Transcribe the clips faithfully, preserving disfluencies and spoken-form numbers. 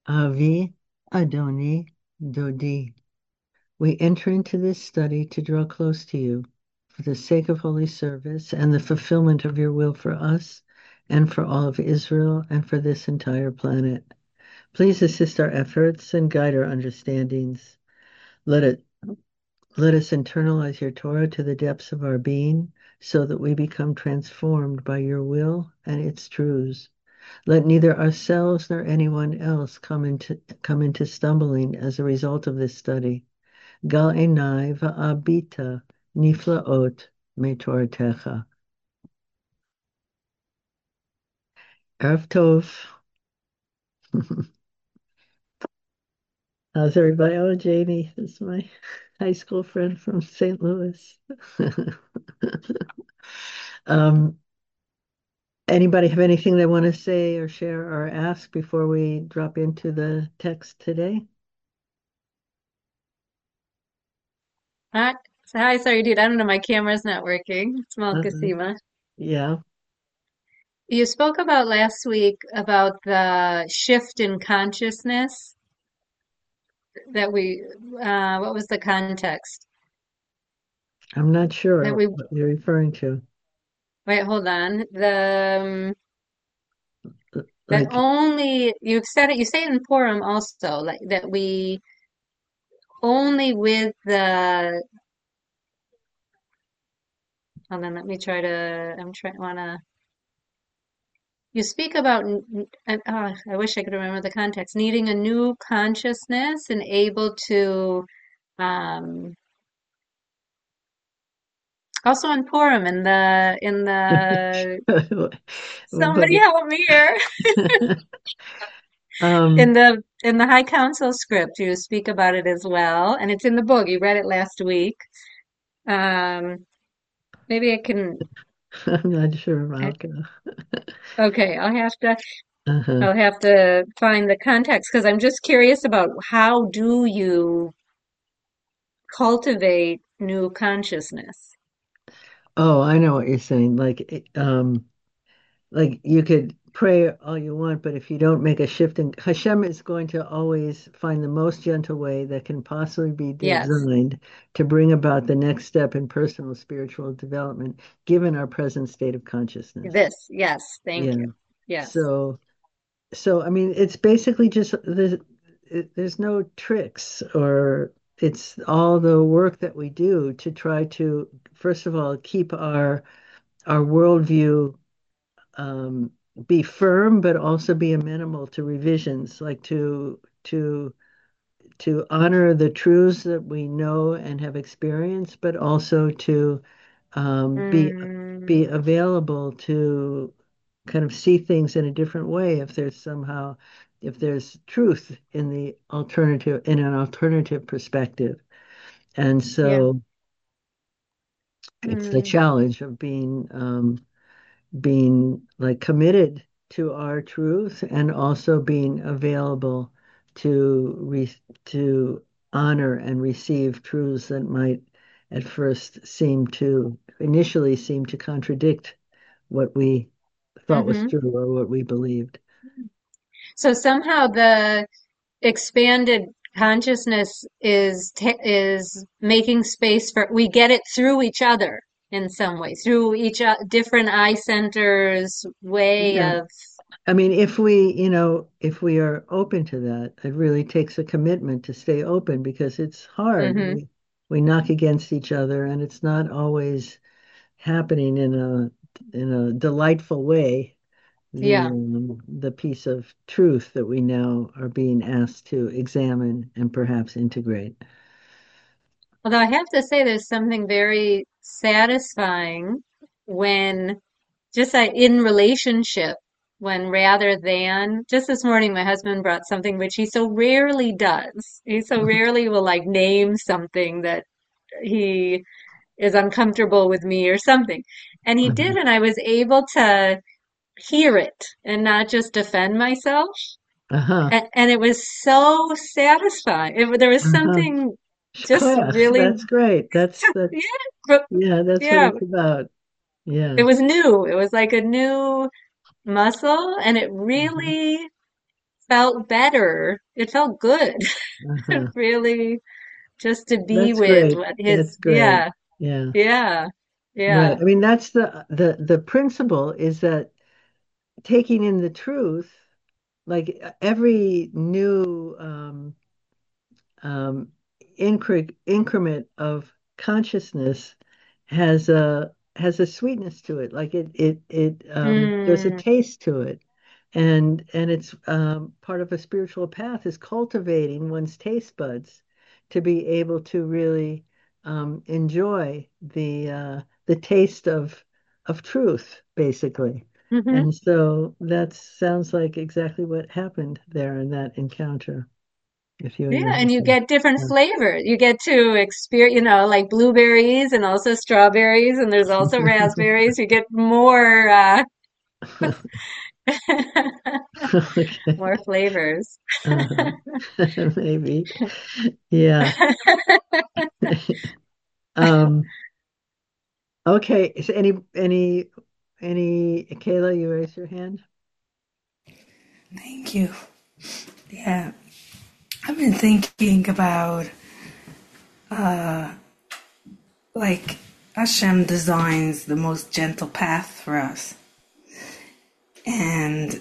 Avi Adoni Dodi. We enter into this study to draw close to you for the sake of holy service and the fulfillment of your will for us and for all of Israel and for this entire planet. Please assist our efforts and guide our understandings. Let it let us internalize your Torah to the depths of our being so that we become transformed by your will and its truths. Let neither ourselves nor anyone else come into come into stumbling as a result of this study. Gal enai va'abita niflaot metortecha. Erev Tov. How's everybody? Oh, Janie, this is my high school friend from Saint Louis. um, Anybody have anything they want to say or share or ask before we drop into the text today? Hi, hi, sorry, dude. I don't know. My camera's not working. It's Uh-huh. Malkasima. Yeah. You spoke about last week about the shift in consciousness that we, uh, what was the context? I'm not That sure we, what you're referring to. wait, hold on. The, um, that Like, only, you've said it, you say it in Purim also, like that we only with the, hold on, let me try to, I'm trying, wanna, you speak about, n- n- uh, uh, I wish I could remember the context, needing a new consciousness and able to, um, also in Purim in the in the but somebody help me here in um, the in the High Council script you speak about it as well, and it's in the book. You read it last week. Um, maybe I can. I'm not sure, I- Malcolm. Okay, I'll have to. Uh-huh. I'll have to find the context because I'm just curious about how do you cultivate new consciousness? Oh, I know what you're saying. Like, it- um, like you could pray all you want, but if you don't make a shift in Hashem is going to always find the most gentle way that can possibly be Yes, designed to bring about the next step in personal spiritual development, given our present state of consciousness. this. Yes, thank Yeah. you. Yes. So, so I mean, it's basically just there's it, there's no tricks or it's all the work that we do to try to, first of all, keep our our worldview um, be firm, but also be amenable to revisions, like to to to honor the truths that we know and have experienced, but also to um, be be Mm, available to kind of see things in a different way if there's somehow if there's truth in the alternative in an alternative perspective. And yeah. so it's the Mm, challenge of being um, being like committed to our truth and also being available to re to honor and receive truths that might at first seem to initially seem to contradict what we thought was hmm true or what we believed. So somehow the expanded consciousness is ta is making space for we get it through each other in some way, through each o- different eye centers way Yeah. of I mean, if we, you know, if we are open to that, it really takes a commitment to stay open because it's hard. hmm We we knock against each other and it's not always happening in a in a delightful way, the yeah. um, the piece of truth that we now are being asked to examine and perhaps integrate. Although I have to say there's something very satisfying when just like in relationship when rather than just this morning my husband brought something which he so rarely does. He so rarely will like name something that he is uncomfortable with me or something. And he did, Mhm. and I was able to hear it and not just defend myself. Uh-huh. And, and it was so satisfying. It, there was Uh-huh. something just Class. really, That's great. That's yeah, that's but- yeah, that's what yeah, it's about. it Yeah. was new. It was like a new muscle, and it Mhm. really felt better. It felt good. Uh-huh. Really, just to be That's with great. what That's his, great. yeah, Yeah. yeah, Right. yeah. I mean, that's the the the principle is that taking in the truth, like every new um um, incre increment of consciousness has a has a sweetness to it. Like it it it um, there's a Mm, taste to it, and and it's um, part of a spiritual path is cultivating one's taste buds to be able to really um, enjoy the uh, the taste of of truth, basically. hmm. And so that sounds like exactly what happened there in that encounter with you and Yeah, your and you husband. get different Yeah. flavors. You get to experience, you know, like blueberries and also strawberries, and there's also raspberries. You get more, uh, Okay. more flavors. Uh-huh. Maybe. Yeah. Um, okay. Is any any any Kayla, you raise your hand? Thank you. Yeah, I've been thinking about like Hashem designs the most gentle path for us. And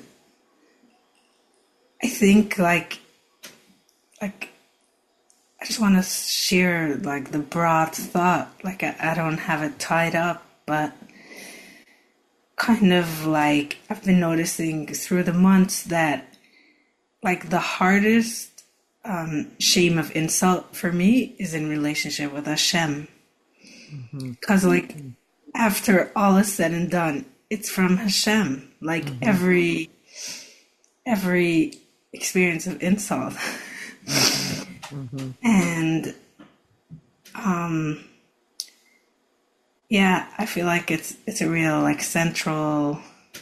I think like like I just want to share like the broad thought. Like I, I don't have it tied up, but kind of like I've been noticing through the months that like the hardest um, shame of insult for me is in relationship with Hashem. Hmm. Because like after all is said and done, it's from Hashem. Like Hmm. every every experience of insult, Hmm. Hmm. and um, yeah, I feel like it's it's a real like central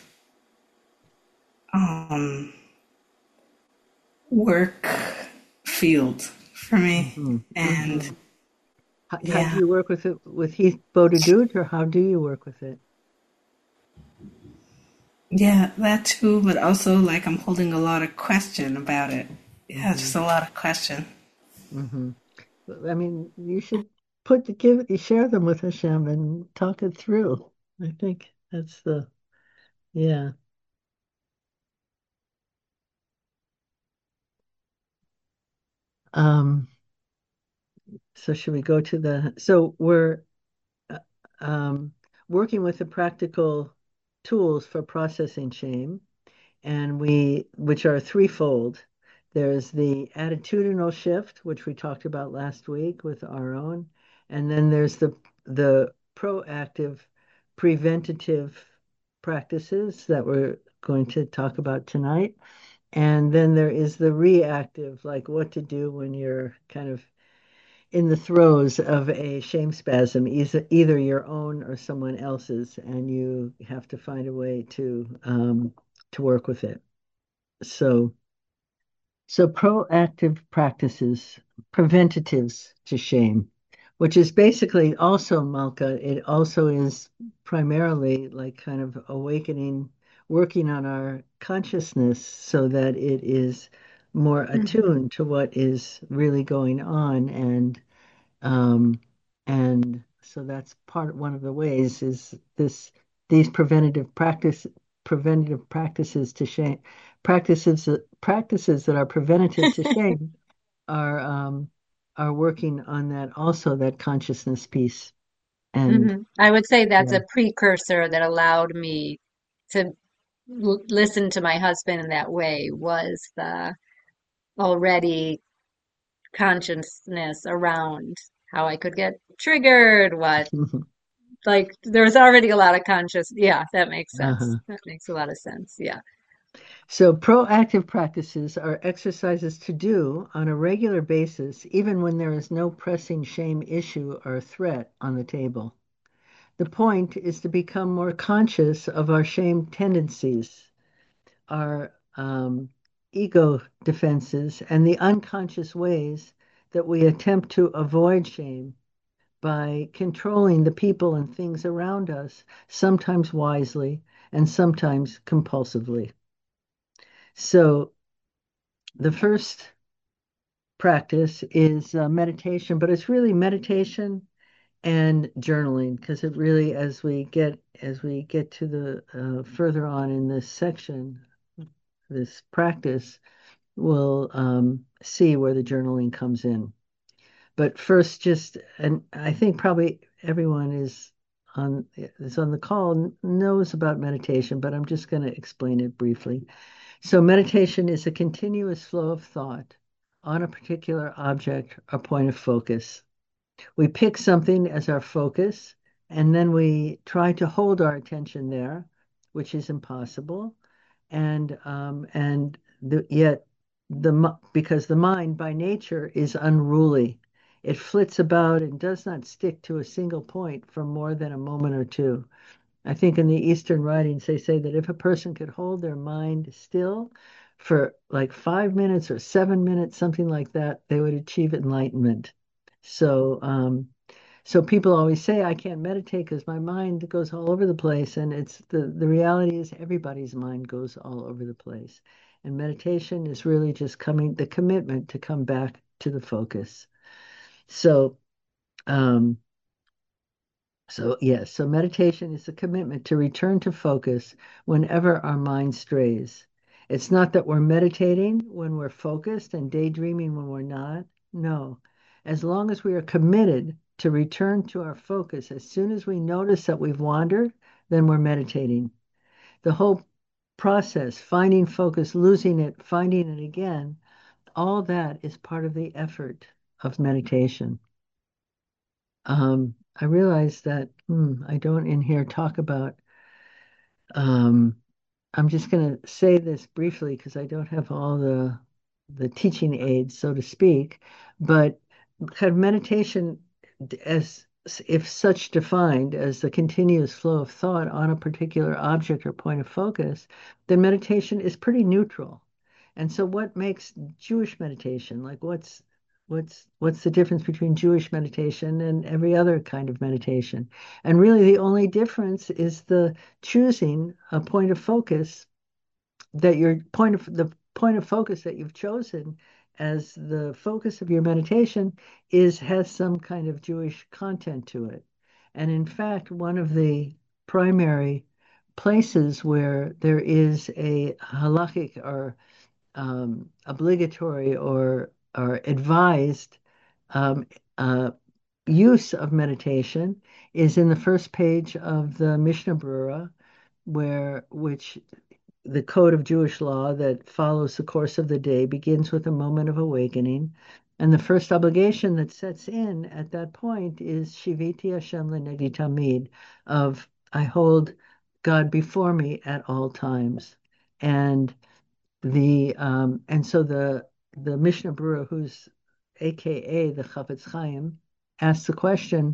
um, work field for me, Hmm. Hmm. and How, how do yeah, you work with it with Heath Bodadut, or how do you work with it? yeah, that too. But also like I'm holding a lot of question about it. Yeah, Hmm. just a lot of question. Hmm. I mean, you should put the give you share them with Hashem and talk it through. I think that's the yeah. Um, so should we go to the so we're uh, um, working with the practical tools for processing shame, and we which are threefold. There's the attitudinal shift, which we talked about last week with our own, and then there's the the proactive, preventative practices that we're going to talk about tonight. And then there is the reactive, like what to do when you're kind of in the throes of a shame spasm, either, either your own or someone else's, and you have to find a way to um, to work with it. So, so proactive practices, preventatives to shame, which is basically also Malka. It also is primarily like kind of awakening, working on our consciousness so that it is more Hmm. attuned to what is really going on and um, and so that's part one of the ways is this these preventative practice preventative practices to shame practices practices that are preventative to shame are um, are working on that also that consciousness piece and Hmm. I would say that's yeah. a precursor that allowed me to l listen to my husband in that way was the already consciousness around how I could get triggered, what like there was already a lot of conscious. Yeah, that makes sense. Uh-huh. That makes a lot of sense. Yeah. So proactive practices are exercises to do on a regular basis, even when there is no pressing shame issue or threat on the table. The point is to become more conscious of our shame tendencies, our um, ego defenses, and the unconscious ways that we attempt to avoid shame by controlling the people and things around us, sometimes wisely and sometimes compulsively. So, the first practice is uh, meditation, but it's really meditation and journaling because it really, as we get as we get to the uh, further on in this section, this practice, we'll um, see where the journaling comes in. But first, just and I think probably everyone is on is on the call knows about meditation, but I'm just going to explain it briefly. So meditation is a continuous flow of thought on a particular object or point of focus. We pick something as our focus, and then we try to hold our attention there, which is impossible. And um, and the, yet the because the mind by nature is unruly, it flits about and does not stick to a single point for more than a moment or two. I think in the Eastern writings, they say that if a person could hold their mind still for like five minutes or seven minutes, something like that, they would achieve enlightenment. So, um, so people always say, I can't meditate because my mind goes all over the place. And it's the, the reality is everybody's mind goes all over the place. And meditation is really just coming, the commitment to come back to the focus. So, um, so, yes, so meditation is a commitment to return to focus whenever our mind strays. It's not that we're meditating when we're focused and daydreaming when we're not. No. As long as we are committed to return to our focus, as soon as we notice that we've wandered, then we're meditating. The whole process, finding focus, losing it, finding it again, all that is part of the effort of meditation. Um, I realize that hmm, I don't in here talk about. Um, I'm just going to say this briefly because I don't have all the the teaching aids, so to speak. But kind of meditation, as if such defined as the continuous flow of thought on a particular object or point of focus, then meditation is pretty neutral. And so, what makes Jewish meditation like? What's what's what's the difference between Jewish meditation and every other kind of meditation? And really, the only difference is the choosing a point of focus that your point of the point of focus that you've chosen as the focus of your meditation is has some kind of Jewish content to it. And in fact, one of the primary places where there is a halachic or um, obligatory or or advised um, uh, use of meditation is in the first page of the Mishnah Brura, where which the code of Jewish law that follows the course of the day begins with a moment of awakening. And the first obligation that sets in at that point is Shiviti Hashem Lenegi Tamid, of I hold God before me at all times. And the um, and so the the Mishnah Brura, who's A K A the Chafetz Chaim, asks the question,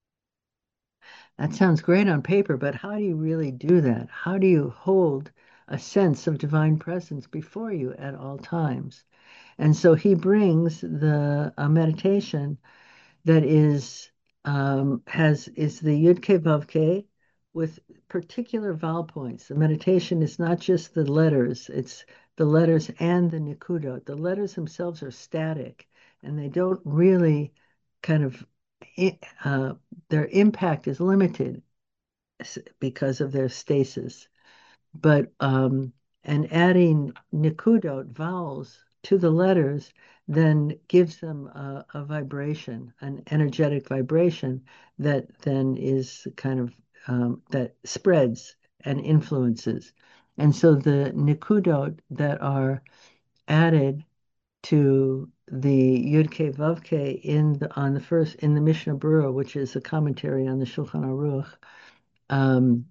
that sounds great on paper, but how do you really do that? How do you hold a sense of divine presence before you at all times? And so he brings the a meditation that is um, has is the Yud Ke Vav Ke with particular vowel points. The meditation is not just the letters; it's the letters and the nikudot. The letters themselves are static, and they don't really kind of uh, their impact is limited because of their stasis. But um, and adding nikudot vowels to the letters then gives them a, a vibration, an energetic vibration that then is kind of um, that spreads and influences. And so the nikudot that are added to the Yud Ke Vav Ke in the on the first in the Mishnah Berurah, which is a commentary on the Shulchan Aruch, um,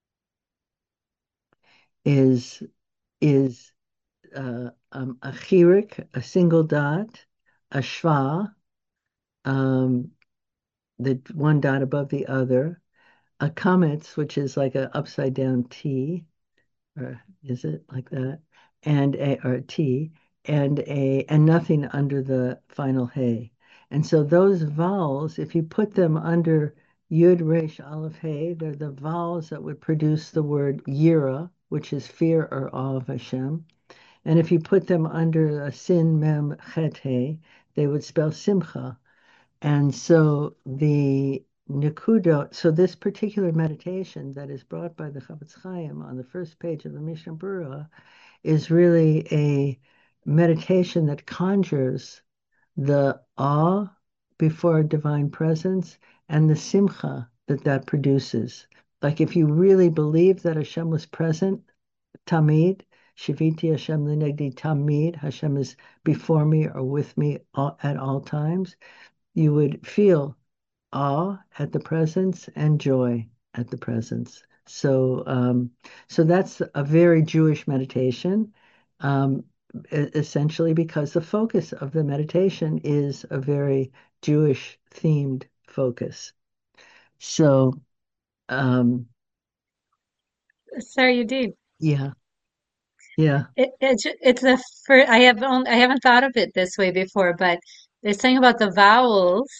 is is uh, um, a chirik, a single dot, a shva, um, the one dot above the other, a kametz, which is like an upside down T, or is it like that? And a or T, and a and nothing under the final hey. And so those vowels, if you put them under Yud Resh Aleph Hey, they're the vowels that would produce the word Yira, which is fear or awe of Hashem. And if you put them under a sin mem chet he, they would spell simcha. And so the Nakudo, so this particular meditation that is brought by the Chavetz Chaim on the first page of the Mishnah Berurah is really a meditation that conjures the awe before a divine presence and the simcha that that produces. Like if you really believe that Hashem was present, tamid, shiviti Hashem lenegdi tamid, Hashem is before me or with me all, at all times, you would feel awe at the presence and joy at the presence. So, um, so that's a very Jewish meditation, um, e- essentially because the focus of the meditation is a very Jewish themed focus. So, um, Sorry, you did. yeah, yeah, It, it's it's a for I have on, I haven't thought of it this way before, but they're saying about the vowels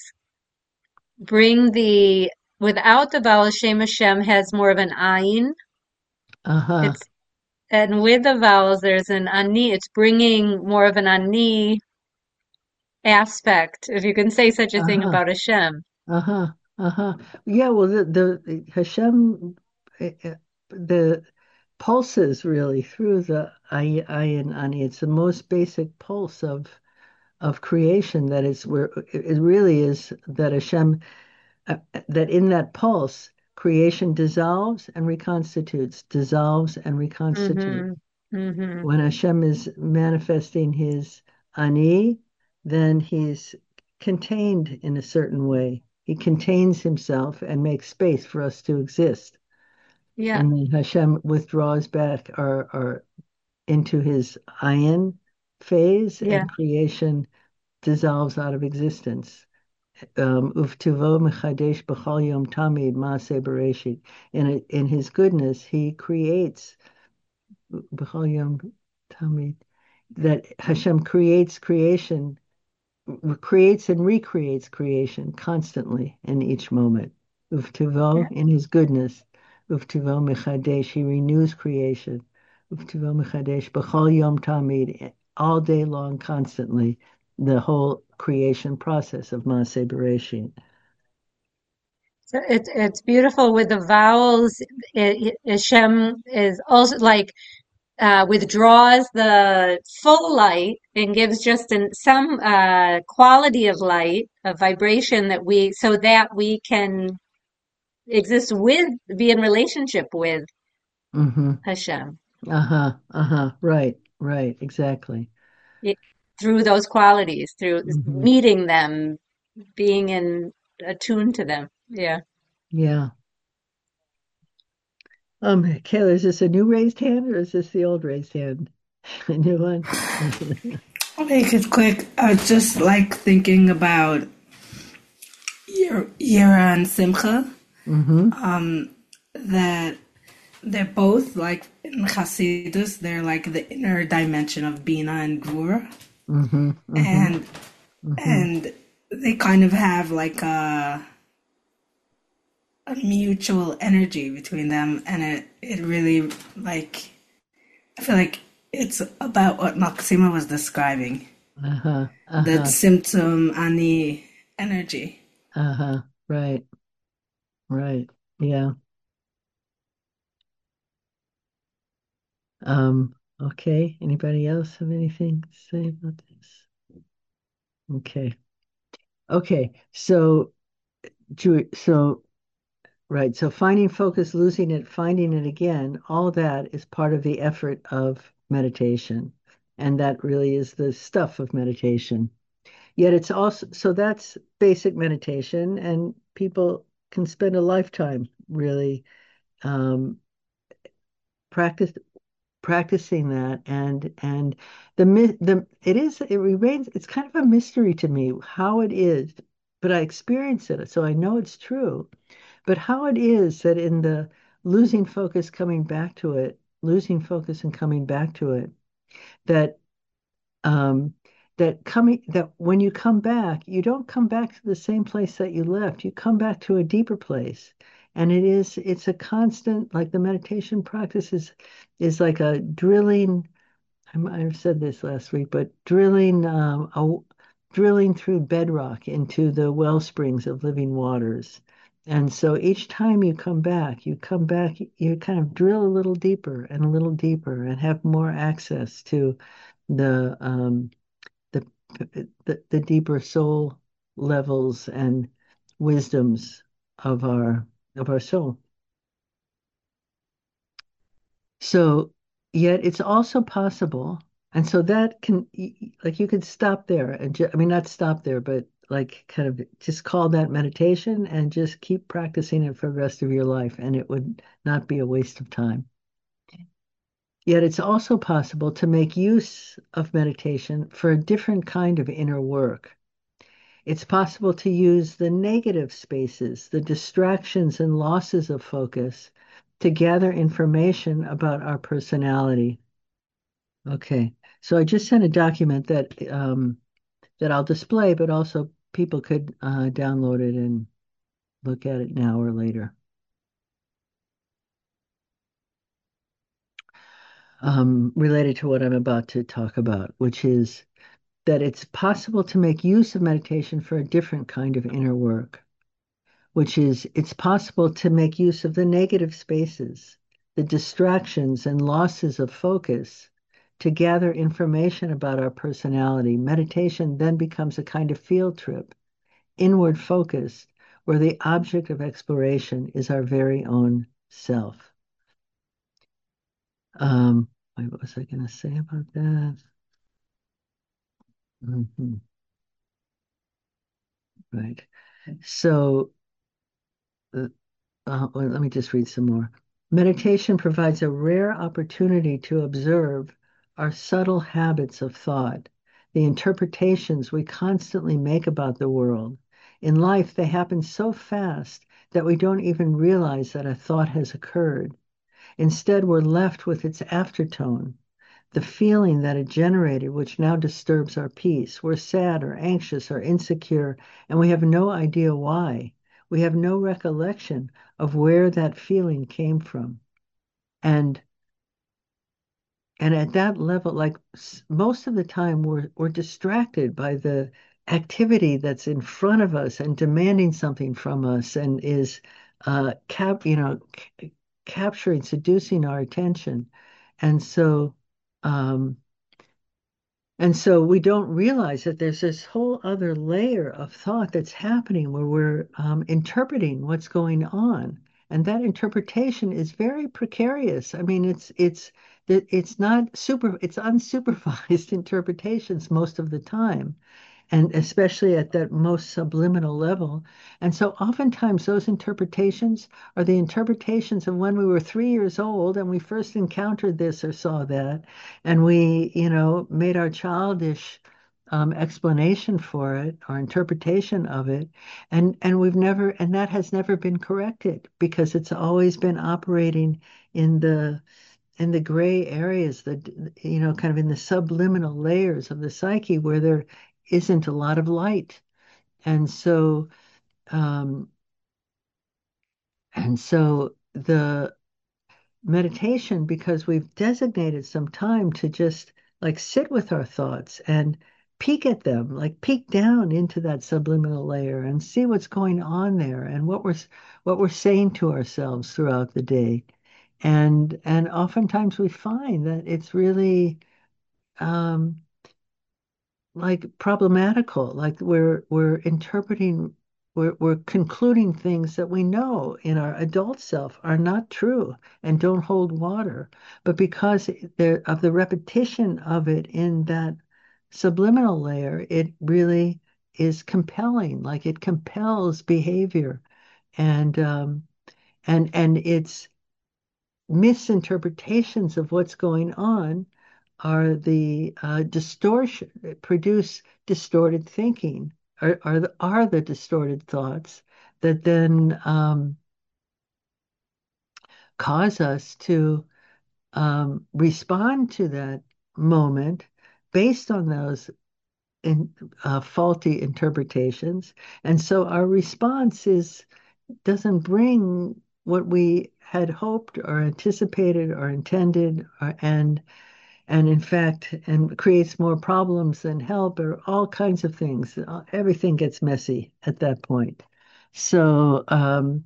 bring the without the vowel Shem Hashem has more of an ayin. uh-huh, It's and with the vowels there's an ani. It's bringing more of an ani aspect, if you can say such a thing uh-huh, about Hashem. uh-huh, uh-huh. Yeah, well, the, the Hashem, eh, eh, the pulses really through the ay- ayin ani. It's the most basic pulse of of creation that is where it really is that Hashem, uh, that in that pulse, creation dissolves and reconstitutes, dissolves and reconstitutes. Mm-hmm. Mm-hmm. When Hashem is manifesting his ani, then he's contained in a certain way. He contains himself and makes space for us to exist. Yeah, And then Hashem withdraws back or, or into his ayin phase, yeah. and creation dissolves out of existence. Um, Uftivo mechadesh b'chol yom tamid maaseh bereshit. In in His goodness, He creates b'chol yom tamid. That Hashem creates creation, creates and recreates creation constantly in each moment. Uftivo, in His goodness, Uftivo mechadesh, He renews creation. Uftivo mechadesh b'chol yom tamid, all day long, constantly, the whole creation process of Maaseh Bereshit. So it's it's beautiful with the vowels. It, it, Hashem is also like uh, withdraws the full light and gives just an, some uh, quality of light, a vibration that we, so that we can exist with, be in relationship with Mm-hmm. Hashem Uh-huh. Uh-huh. Right. Right. Exactly. it, through those qualities, through Mm-hmm. meeting them, being in attuned to them. Yeah. Yeah. Um, Kayla, is this a new raised hand or is this the old raised hand? A new one? I'll make it quick. I was just like thinking about Yer- Yera and Simcha, Mm-hmm. that they're both like in Hasidus, they're like the inner dimension of Bina and Gvura, Mm-hmm. Mm-hmm. and Mm-hmm. and they kind of have like a a mutual energy between them, and it it really like I feel like it's about what Maxima was describing, Uh-huh. that Uh-huh. symptom ani energy. Uh-huh. Right. Right. Yeah. Um, okay. Anybody else have anything to say about this? Okay. Okay. So, Ju- so right. So finding focus, losing it, finding it again, all that is part of the effort of meditation. And that really is the stuff of meditation. Yet it's also, so that's basic meditation, and people can spend a lifetime really um, practice practicing that. And and the my- the it is it remains it's kind of a mystery to me how it is, but I experience it, so I know it's true. But how it is that in the losing focus, coming back to it, losing focus and coming back to it, that um, that coming that when you come back, you don't come back to the same place that you left. You come back to a deeper place. And it is it's a constant, like the meditation practice is is like a drilling I might have said this last week, but drilling, um, a, drilling through bedrock into the well springs of living waters. And so each time you come back, you come back, you kind of drill a little deeper and a little deeper and have more access to the um, the, the the deeper soul levels and wisdoms of our of our soul. So, yet it's also possible, and so that can, y- y- like, you could stop there and ju I mean, not stop there, but like kind of just call that meditation and just keep practicing it for the rest of your life, and it would not be a waste of time. Yet it's also possible to make use of meditation for a different kind of inner work. It's possible to use the negative spaces, the distractions and losses of focus to gather information about our personality. Okay. So I just sent a document that um, that I'll display, but also people could uh, download it and look at it now or later. Um, related to what I'm about to talk about, which is that it's possible to make use of meditation for a different kind of inner work, which is it's possible to make use of the negative spaces, the distractions and losses of focus to gather information about our personality. Meditation then becomes a kind of field trip, inward focused, where the object of exploration is our very own self. Um, what was I going to say about that? Mhm. Right. So, uh, Uh, well, let me just read some more. Meditation provides a rare opportunity to observe our subtle habits of thought, the interpretations we constantly make about the world. In life, they happen so fast that we don't even realize that a thought has occurred. Instead, we're left with its aftertone, the feeling that it generated, which now disturbs our peace. We're sad or anxious or insecure, and we have no idea why. We have no recollection of where that feeling came from. And and at that level, like s- most of the time, we're we're distracted by the activity that's in front of us and demanding something from us and is uh, cap, you know, c- capturing, seducing our attention. And so, um, And so we don't realize that there's this whole other layer of thought that's happening where we're um, interpreting what's going on. And that interpretation is very precarious. I mean, it's it's it- it's not super, it's unsupervised interpretations most of the time, and especially at that most subliminal level. And so oftentimes those interpretations are the interpretations of when we were three years old and we first encountered this or saw that, and we, you know, made our childish um, explanation for it or interpretation of it, and and we've never, and that has never been corrected because it's always been operating in the in the gray areas, that, you know, kind of in the subliminal layers of the psyche where there isn't a lot of light. And so, um, and so the meditation, because we've designated some time to just like sit with our thoughts and peek at them, like peek down into that subliminal layer and see what's going on there and what we're what we're saying to ourselves throughout the day. And and oftentimes we find that it's really um, like problematical, like we're we're interpreting, we're we're concluding things that we know in our adult self are not true and don't hold water, but because there of the repetition of it in that subliminal layer, it really is compelling, like it compels behavior, and um, and and it's misinterpretations of what's going on are the uh, distortion, produce distorted thinking, are, are, the, are the distorted thoughts that then um, cause us to um, respond to that moment based on those in, uh, faulty interpretations. And so our response is doesn't bring what we had hoped or anticipated or intended, or, and and in fact, and creates more problems than help, or all kinds of things. Uh, Everything gets messy at that point. So, um,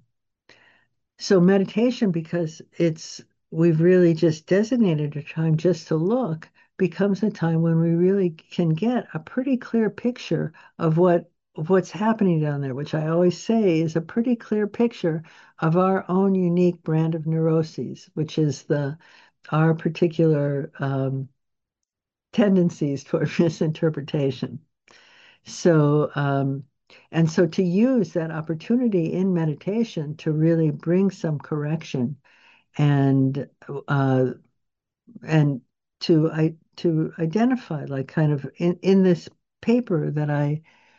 so meditation, because it's we've really just designated a time just to look, becomes a time when we really can get a pretty clear picture of what of what's happening down there, which I always say is a pretty clear picture of our own unique brand of neuroses, which is the our particular um, tendencies toward misinterpretation. So, um, and so to use that opportunity in meditation to really bring some correction and uh, and to I to identify, like, kind of in, in this paper that I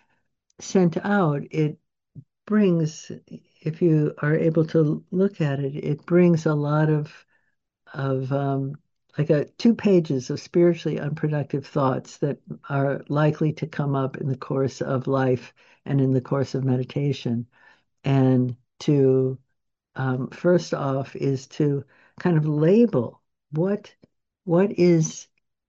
sent out, it brings, if you are able to look at it, it brings a lot of of um, like a two pages of spiritually unproductive thoughts that are likely to come up in the course of life and in the course of meditation. And to um, first off is to kind of label what what is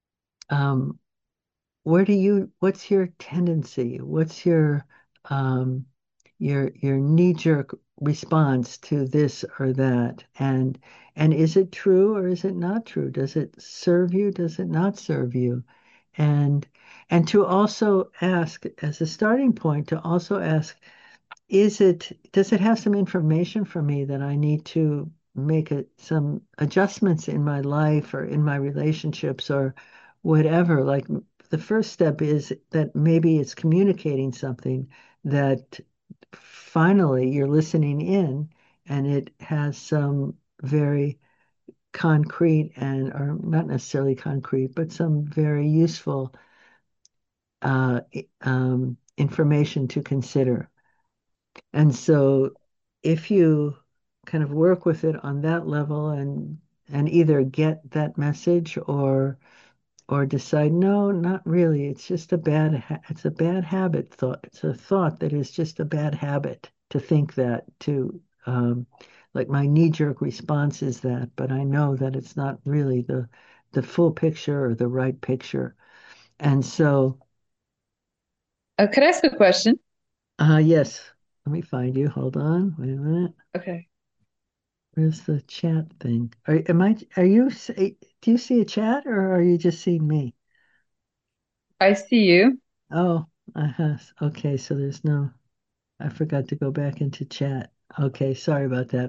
um, where do you what's your tendency? What's your um, your your knee-jerk response to this or that? And and is it true or is it not true? Does it serve you? Does it not serve you? And and to also ask, as a starting point, to also ask, is it, does it have some information for me that I need to make it some adjustments in my life or in my relationships or whatever? Like, the first step is that maybe it's communicating something that finally you're listening in, and it has some very concrete and, or not necessarily concrete, but some very useful uh, um, information to consider. And so if you kind of work with it on that level, and and either get that message, or or decide, no, not really, it's just a bad ha it's a bad habit thought. It's a thought that is just a bad habit to think that, to um like, my knee-jerk response is that, but I know that it's not really the the full picture or the right picture. And so Uh, could I ask a question? uh yes, let me find you. Hold on, wait a minute. Okay. Where's the chat thing? Are am I are you s- eh, do you see a chat, or are you just seeing me? I see you. Oh, uh-huh. Okay, so there's no, I forgot to go back into chat. Okay, sorry about that.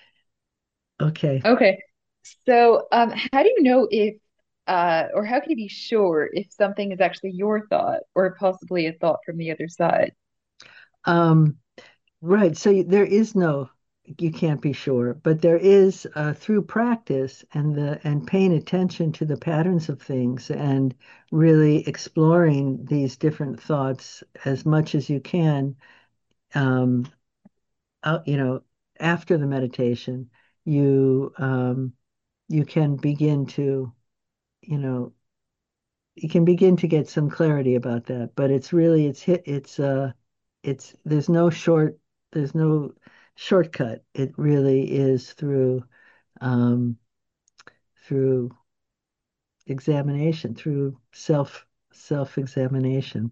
Okay. Okay. So, um, how do you know if, uh, or how can you be sure if something is actually your thought or possibly a thought from the other side? Um, right. So you- there is no, you can't be sure, but there is, uh, through practice and the and paying attention to the patterns of things, and really exploring these different thoughts as much as you can. Um, uh, you know, after the meditation, you um, you can begin to, you know, you can begin to get some clarity about that. But it's really, it's hit, it's uh, it's there's no short, there's no shortcut. It really is through um, through examination, through self self examination.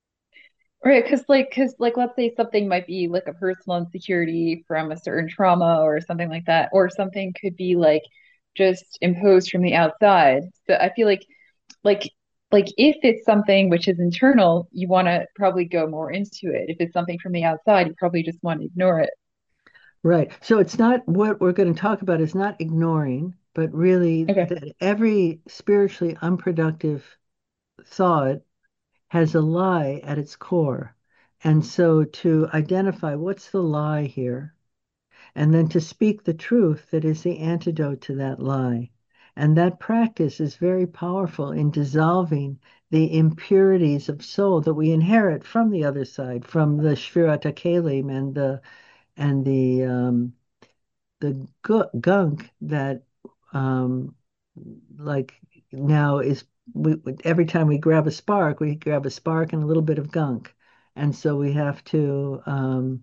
Right, because like, because like, let's say something might be like a personal insecurity from a certain trauma or something like that, or something could be like just imposed from the outside. So I feel like, like, like if it's something which is internal, you want to probably go more into it. If it's something from the outside, you probably just want to ignore it. Right. So it's not, what we're going to talk about is not ignoring, but really Okay. that every spiritually unproductive thought has a lie at its core. And so to identify what's the lie here, and then to speak the truth that is the antidote to that lie. And that practice is very powerful in dissolving the impurities of soul that we inherit from the other side, from the Shvirat Kelim and the and the um, the gu- gunk that um, like now is, we, every time we grab a spark, we grab a spark and a little bit of gunk. And so we have to um,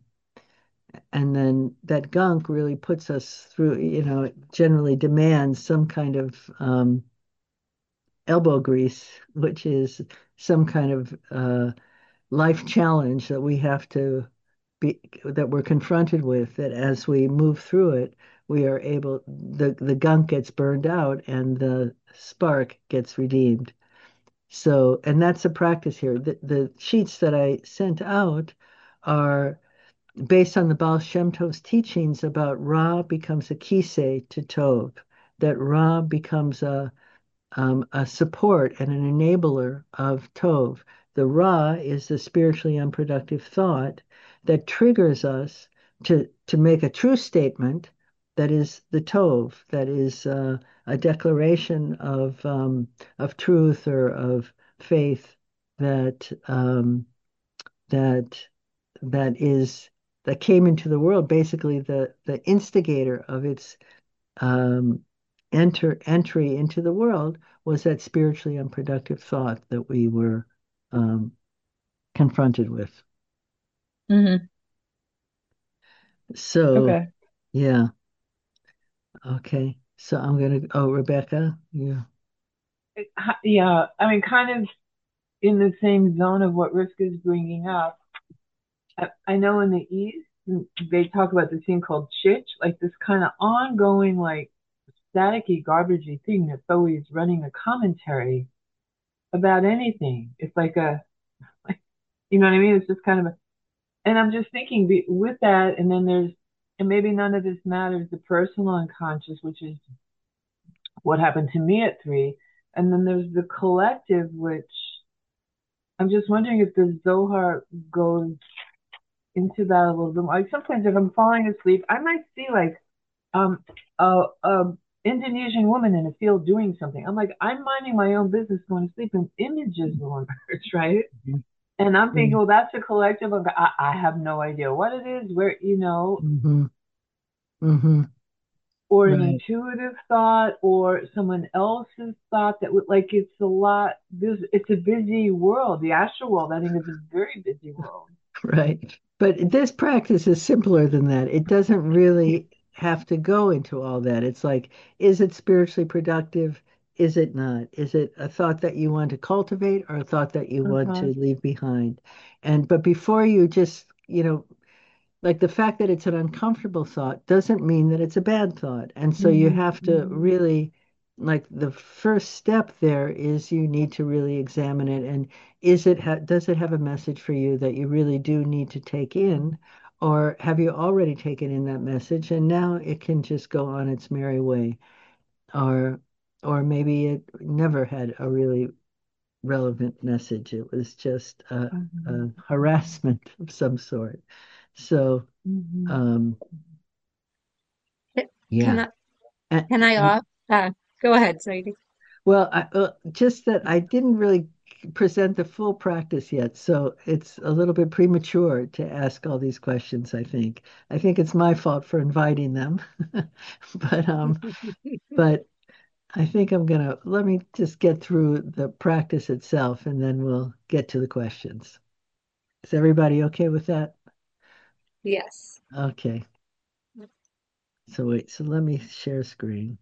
and then that gunk really puts us through, you know, it generally demands some kind of um, elbow grease, which is some kind of uh, life challenge that we have to be that we're confronted with, that as we move through it, we are able the the gunk gets burned out and the spark gets redeemed. So, and that's a practice here. The, the sheets that I sent out are based on the Baal Shem Tov's teachings about Ra becomes a kisei to Tov, that Ra becomes a um, a support and an enabler of Tov. The Ra is the spiritually unproductive thought that triggers us to, to make a true statement that is the Tov, that is uh, a declaration of, um, of truth or of faith that, um, that, that is, that came into the world, basically the, the instigator of its um, enter entry into the world was that spiritually unproductive thought that we were um, confronted with. Hmm. So, Okay. yeah, okay. So I'm gonna. Oh, Rebecca, yeah, Yeah, I mean, kind of in the same zone of what Risk is bringing up. I, I know in the East, they talk about this thing called chitch, like this kind of ongoing, like staticky, garbagey thing that's always running a commentary about anything. It's like a, like, you know what I mean? It's just kind of a, and I'm just thinking be, with that, and then there's, and maybe none of this matters, the personal unconscious, which is what happened to me at three. And then there's the collective, which I'm just wondering if the Zohar goes into that a little bit more. Like sometimes if I'm falling asleep, I might see like um a, a Indonesian woman in a field doing something. I'm like, I'm minding my own business going to sleep and images will emerge, right? And I'm thinking, well, that's a collective of, I, I have no idea what it is, where, you know, mm-hmm, mm-hmm, or an right, intuitive thought or someone else's thought that would like it's a lot this it's a busy world. The astral world, I think, is a very busy world. right. But this practice is simpler than that. It doesn't really have to go into all that. It's like, is it spiritually productive? Is it not? Is it a thought that you want to cultivate or a thought that you want Uh-huh. to leave behind? And but before you just, you know, like the fact that it's an uncomfortable thought doesn't mean that it's a bad thought. And so you Mm-hmm, have to mm-hmm, really, like the first step there is you need to really examine it. And is it, ha does it have a message for you that you really do need to take in? Or have you already taken in that message and now it can just go on its merry way? Or, or maybe it never had a really relevant message. It was just a, mm-hmm, a harassment of some sort. So, mm-hmm. um, Can yeah. I, And, can I and off, uh, go ahead, Sadie. well, I, uh, just that I didn't really present the full practice yet, so it's a little bit premature to ask all these questions, I think. I think it's my fault for inviting them. But um, but I think I'm gonna let me just get through the practice itself and then we'll get to the questions. Is everybody okay with that? Yes. Okay. So wait, so let me share screen.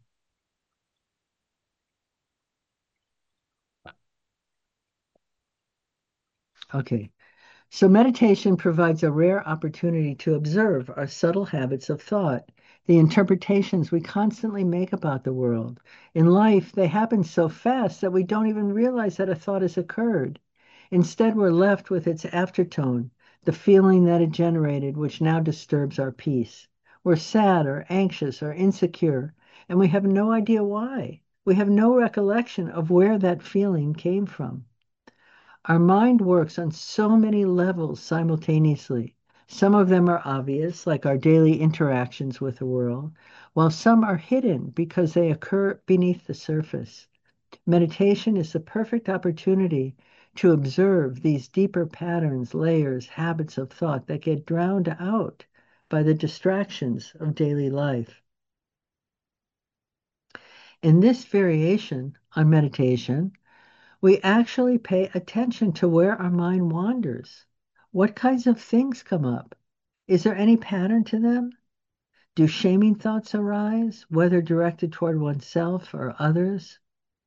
Okay. So, meditation provides a rare opportunity to observe our subtle habits of thought, the interpretations we constantly make about the world. In life, they happen so fast that we don't even realize that a thought has occurred. Instead, we're left with its aftertone, the feeling that it generated, which now disturbs our peace. We're sad or anxious or insecure, and we have no idea why. We have no recollection of where that feeling came from. Our mind works on so many levels simultaneously. Some of them are obvious, like our daily interactions with the world, while some are hidden because they occur beneath the surface. Meditation is the perfect opportunity to observe these deeper patterns, layers, habits of thought that get drowned out by the distractions of daily life. In this variation on meditation, we actually pay attention to where our mind wanders. What kinds of things come up? Is there any pattern to them? Do shaming thoughts arise, whether directed toward oneself or others?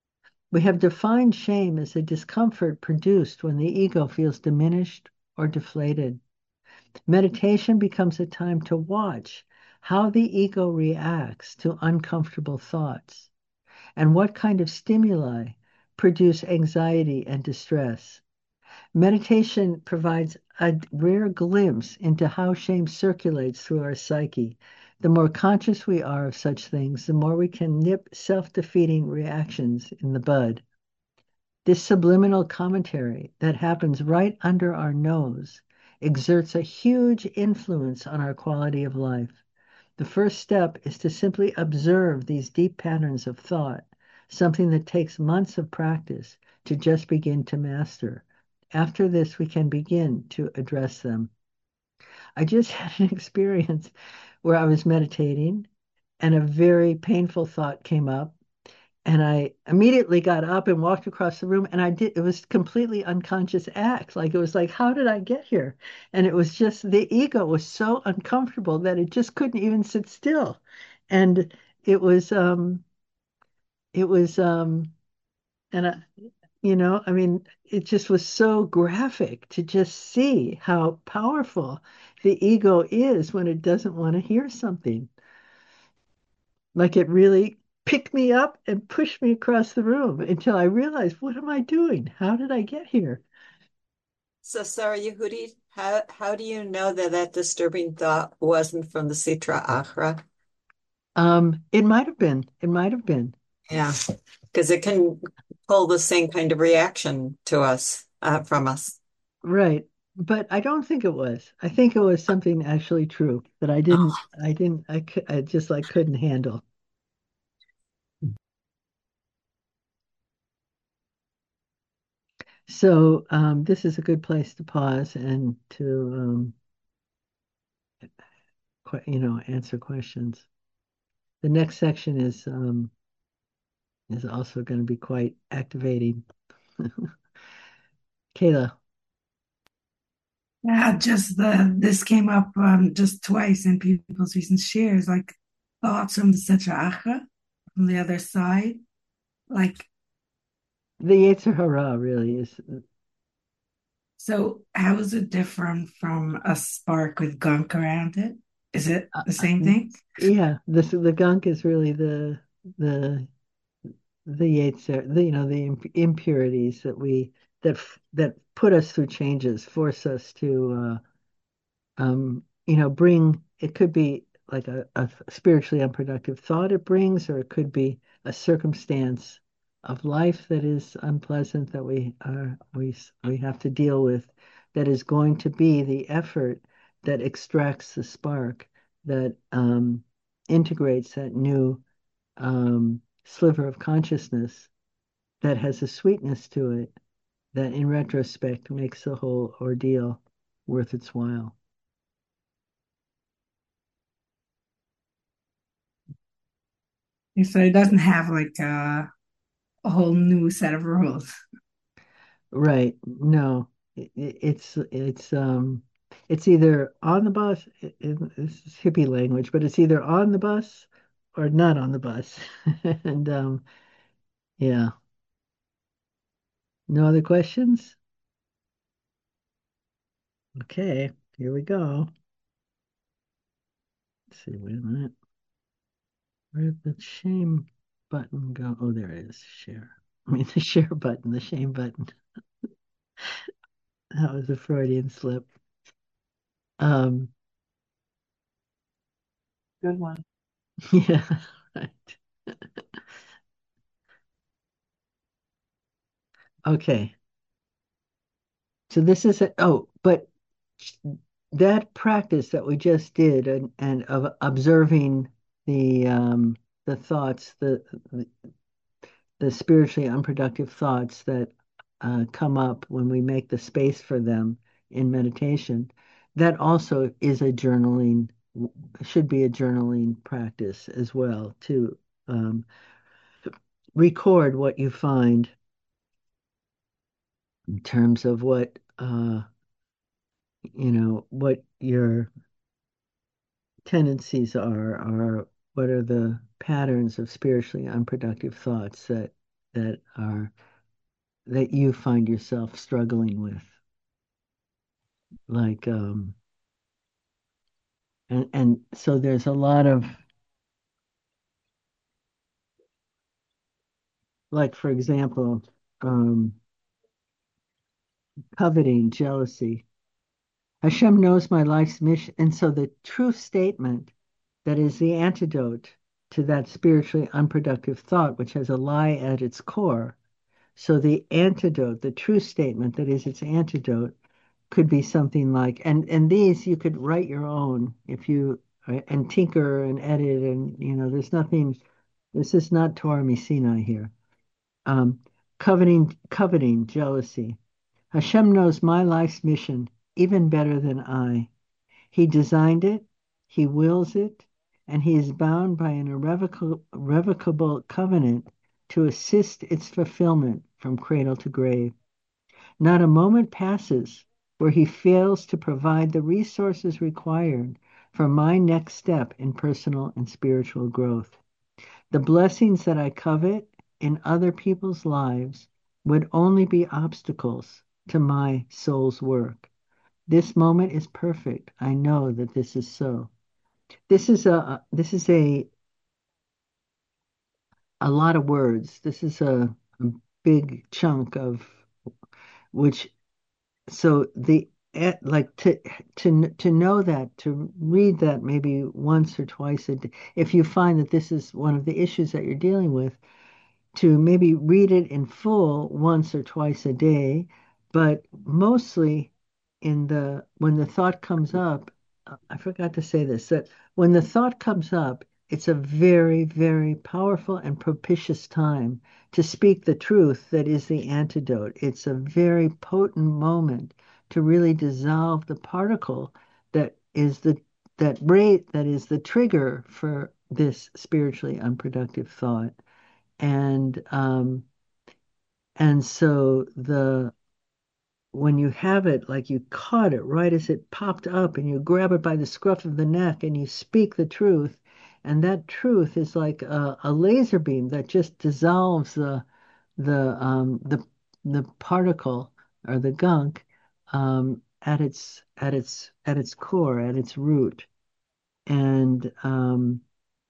We have defined shame as a discomfort produced when the ego feels diminished or deflated. Meditation becomes a time to watch how the ego reacts to uncomfortable thoughts and what kind of stimuli produce anxiety and distress. Meditation provides a rare glimpse into how shame circulates through our psyche. The more conscious we are of such things, the more we can nip self defeating reactions in the bud. This subliminal commentary that happens right under our nose exerts a huge influence on our quality of life. The first step is to simply observe these deep patterns of thought, something that takes months of practice to just begin to master. After this, we can begin to address them. I just had an experience where I was meditating and a very painful thought came up. And I immediately got up and walked across the room, and I did, it was completely unconscious act. Like it was like, how did I get here? And it was just the ego was so uncomfortable that it just couldn't even sit still. And it was um it was um and I, you know, I mean, it just was so graphic to just see how powerful the ego is when it doesn't want to hear something. Like it really picked me up and pushed me across the room until I realized, what am I doing? How did I get here? So, Sarah Yehudi, how, how do you know that that disturbing thought wasn't from the Sitra Achra? Um, it might have been. It might have been. Yeah, because it can pull the same kind of reaction to us, uh, from us. Right. But I don't think it was. I think it was something actually true that I didn't, I didn't, I, cou- I just like couldn't handle. So um, this is a good place to pause and to, um, que- you know, answer questions. The next section is um, is also going to be quite activating. Kayla. Yeah, just the this came up um, just twice in people's recent shares, like thoughts from the Setra Achra, from the other side. Like, The Yetzer Hara really is, so how is it different from a spark with gunk around it? Is it uh, the uh, same thing? yeah. This the gunk is really the the the Yetzer, the you know the imp impurities that we that f- that put us through changes, force us to uh, um, you know, bring it could be like a, a spiritually unproductive thought it brings, or it could be a circumstance of life that is unpleasant that we are we we have to deal with, that is going to be the effort that extracts the spark that um, integrates that new um, sliver of consciousness that has a sweetness to it that in retrospect makes the whole ordeal worth its while. So it doesn't have like a, a whole new set of rules. Right. No, it, it- it's it's um it's either on the bus, it, it, this is hippie language, but it's either on the bus or not on the bus. And um yeah, no other questions? Okay, here we go. Let's see, wait a minute. Where did the shame button go? Oh, there it is. Share. I mean the share button, the shame button. That was a Freudian slip. Um, Good one. yeah, right. Okay. So this is a, oh, but that practice that we just did and, and of observing the um the thoughts, the the, the spiritually unproductive thoughts that uh, come up when we make the space for them in meditation, that also is a journaling, should be a journaling practice as well to um, record what you find in terms of what uh, you know, what your tendencies are, are what are the patterns of spiritually unproductive thoughts that that are that you find yourself struggling with. Like um and and so there's a lot of, like for example, um coveting, jealousy. Hashem knows my life's mission. And so the true statement that is the antidote to that spiritually unproductive thought, which has a lie at its core. So the antidote, the true statement that is its antidote, could be something like, and and these you could write your own if you uh, and tinker and edit, and you know, there's nothing. This is not Torah Sinai here. Um, coveting, coveting, jealousy. Hashem knows my life's mission even better than I. He designed it, he wills it, and he is bound by an irrevocable, irrevocable covenant to assist its fulfillment from cradle to grave. Not a moment passes where he fails to provide the resources required for my next step in personal and spiritual growth. The blessings that I covet in other people's lives would only be obstacles to my soul's work. This moment is perfect. I know that this is so. This is a this is a a lot of words. This is a, a big chunk of which, so the eh, like to to to know that, to read that maybe once or twice a day, if you find that this is one of the issues that you're dealing with, to maybe read it in full once or twice a day, but mostly in the when the thought comes up, uh, I forgot to say this, that when the thought comes up, it's a very, very powerful and propitious time to speak the truth that is the antidote. It's a very potent moment to really dissolve the particle that is the that rate that is the trigger for this spiritually unproductive thought. And um, and so the when you have it, like you caught it right as it popped up, and you grab it by the scruff of the neck and you speak the truth, and that truth is like a, a laser beam that just dissolves the the um, the the particle or the gunk um, at its at its at its core, at its root, and um,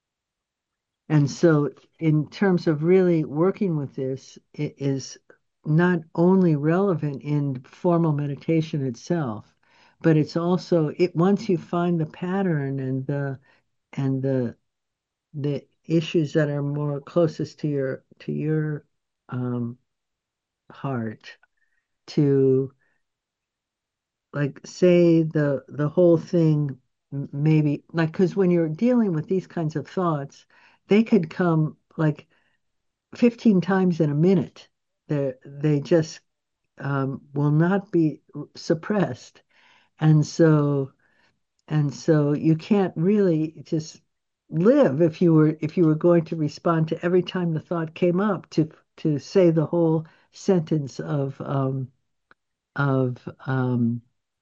and so, in terms of really working with this, it is not only relevant in formal meditation itself, but it's also it once you find the pattern and the and the the issues that are more closest to your to your um, heart, to like say the the whole thing, m- maybe like, because when you're dealing with these kinds of thoughts, they could come like fifteen times in a minute. They they just um, will not be suppressed, and so and so you can't really just live if you were if you were going to respond to every time the thought came up to to say the whole sentence of um, of um,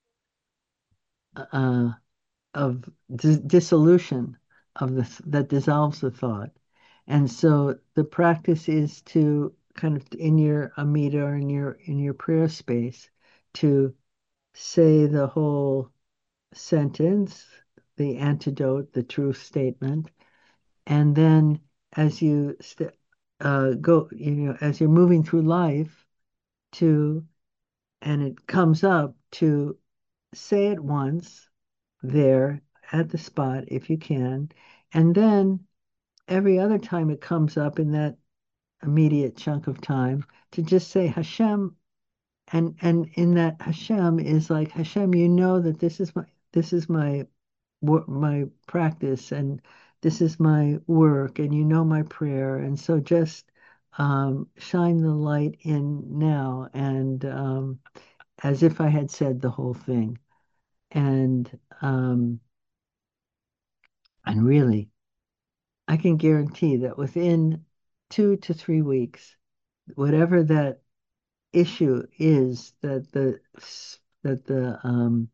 uh, of dis dissolution of the that dissolves the thought. And so the practice is to kind of in your Amida or in your in your prayer space to say the whole sentence, the antidote, the truth statement, and then as you st uh, go, you know, as you're moving through life, to and it comes up, to say it once there at the spot if you can, and then every other time it comes up in that immediate chunk of time, to just say Hashem, and and in that Hashem is like, Hashem, you know that this is my this is my wo- my practice, and this is my work, and you know my prayer, and so just um, shine the light in now, and um, as if I had said the whole thing, and um, and really, I can guarantee that within two to three weeks, whatever that issue is that the that the um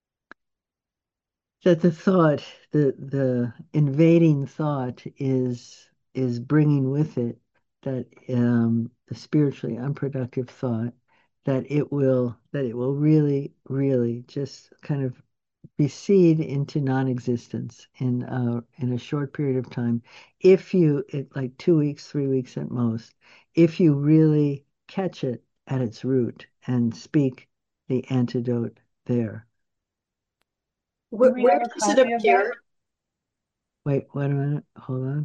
that the thought, the the invading thought is is bringing with it, that um, a spiritually unproductive thought, that it will that it will really, really just kind of recede into non-existence in uh in a short period of time. If you it like two weeks, three weeks at most, if you really catch it at its root and speak the antidote there. Do Where, we where have a does it copy of that? appear? Wait, wait a minute. Hold on.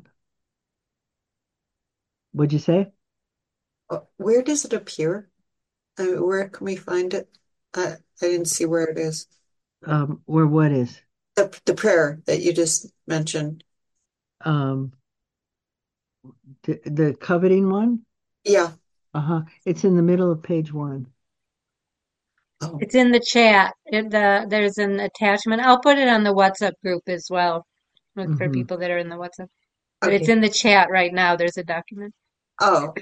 What'd you say? Uh, Where does it appear? Uh, where can we find it? I, I didn't see where it is. Um, or what is? The, the prayer that you just mentioned. Um, the, the coveting one? Yeah. Uh-huh. It's in the middle of page one. Oh, It's in the chat. It, the, there's an attachment. I'll put it on the WhatsApp group as well with, for Mm-hmm. people that are in the WhatsApp. But it's okay. in the chat right now. There's a document. Oh,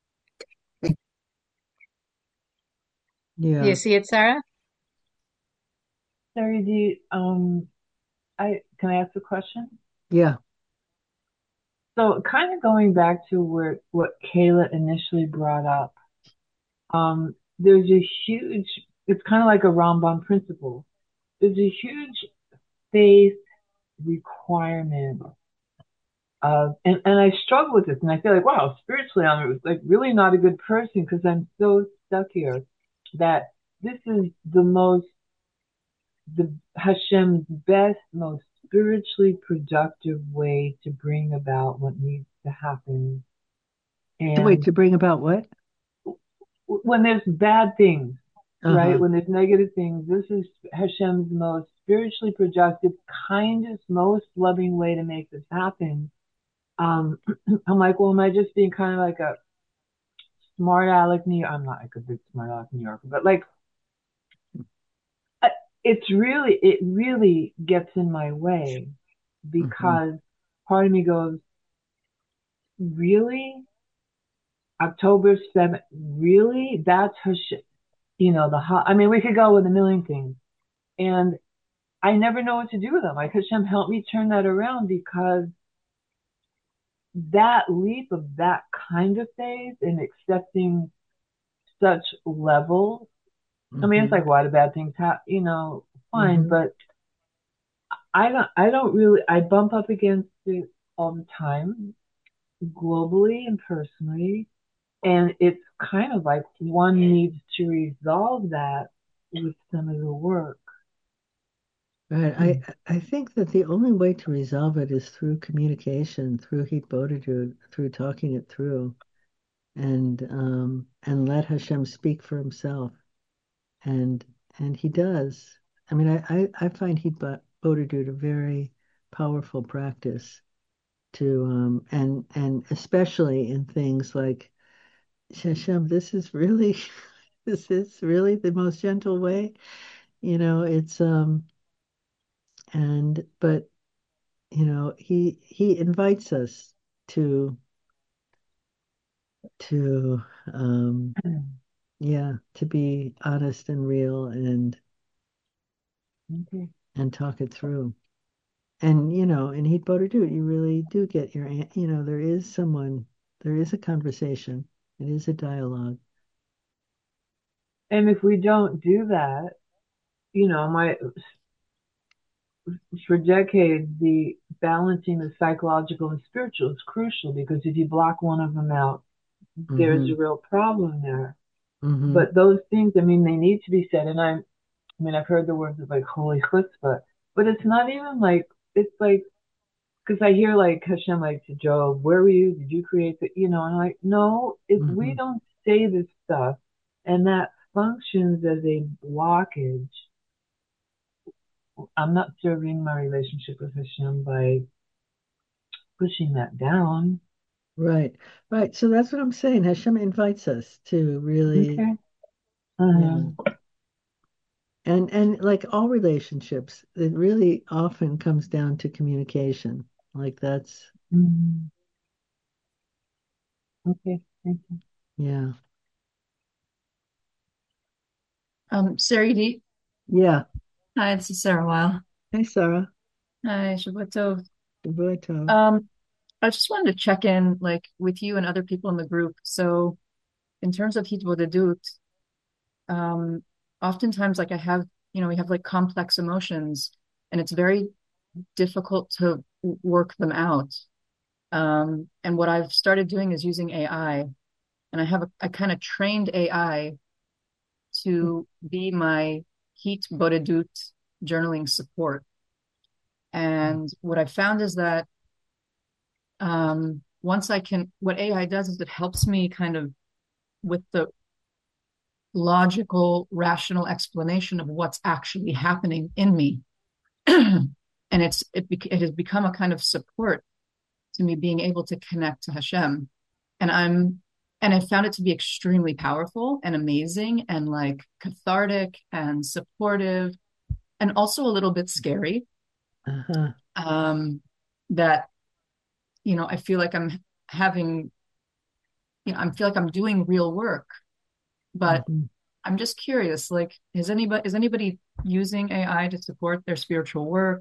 Do you Yeah. see it, Sarah? Sorry, do you, um, I can I ask a question? Yeah. So, kind of going back to where what Kayla initially brought up, um, there's a huge. It's kind of like a Rambam principle. There's a huge faith requirement of, and and I struggle with this, and I feel like, wow, spiritually, I'm like really not a good person because I'm so stuck here. That this is the most the Hashem's best, most spiritually productive way to bring about what needs to happen. To wait, And to bring about what? when there's bad things, right? Uh-huh. When there's negative things, this is Hashem's most spiritually productive, kindest, most loving way to make this happen. Um, I'm like, well, am I just being kind of like a smart aleck New York? I'm not like a big smart aleck New Yorker, but like, it's really, it really gets in my way Mm-hmm. because part of me goes, really? October seventh, really? That's her shit. You know, the hot, I mean, we could go with a million things. And I never know what to do with them. Like Hashem helped me turn that around because that leap of that kind of faith and accepting such levels. I mean, it's Mm-hmm. like, why do bad things happen? You know, fine, Mm-hmm. but I don't, I don't really, I bump up against it all the time, globally and personally. And it's kind of like one needs to resolve that with some of the work. Right. I I think that the only way to resolve it is through communication, through heat bodhidud, through talking it through, and um and let Hashem speak for himself. And and he does. I mean, I I, I find heat bo- bodhidud a very powerful practice to um and and especially in things like Hashem, this is really this is really the most gentle way. You know, it's um and but you know, he he invites us to to um yeah, to be honest and real and Okay. and talk it through. And you know, in Heat Butter Do It, you really do get your an- you know, there is someone, there is a conversation, it is a dialogue. And if we don't do that, you know, my for decades the balancing the psychological and spiritual is crucial because if you block one of them out, there's Mm-hmm. a real problem there. Mm-hmm. But those things, I mean, they need to be said. And I, I mean, I've heard the words of like holy chutzpah, but it's not even like it's like because I hear like Hashem like to Job, where were you? Did you create the? You know, and I'm like, no, if we Mm-hmm. don't say this stuff, and that functions as a blockage, I'm not serving my relationship with Hashem by pushing that down. Right. Right. So that's what I'm saying. Hashem invites us to really, Okay. yeah. Uh-huh. And and like all relationships, it really often comes down to communication. Like that's, Mhm. Okay. Thank you. yeah. Um, Sarah, you need... Yeah. Hi, this is Sarah Weil. Hey, Sarah. Hi, Shabbat Tov. Roberto. Um, I just wanted to check in like with you and other people in the group. So in terms of Hitbodedut, um, oftentimes like I have, you know, we have like complex emotions and it's very difficult to work them out. Um, and what I've started doing is using A I, and I have a, I kind of trained A I to be my Heat Bodedut journaling support. And what I found is that um, once I can, what A I does is it helps me kind of with the logical, rational explanation of what's actually happening in me. And it's it, it has become a kind of support to me being able to connect to Hashem. And I'm and I found it to be extremely powerful and amazing and like cathartic and supportive and also a little bit scary. Uh-huh. Um, that, you know, I feel like I'm having, you know, I feel like I'm doing real work, but Mm-hmm. I'm just curious, like, is anybody is anybody using A I to support their spiritual work?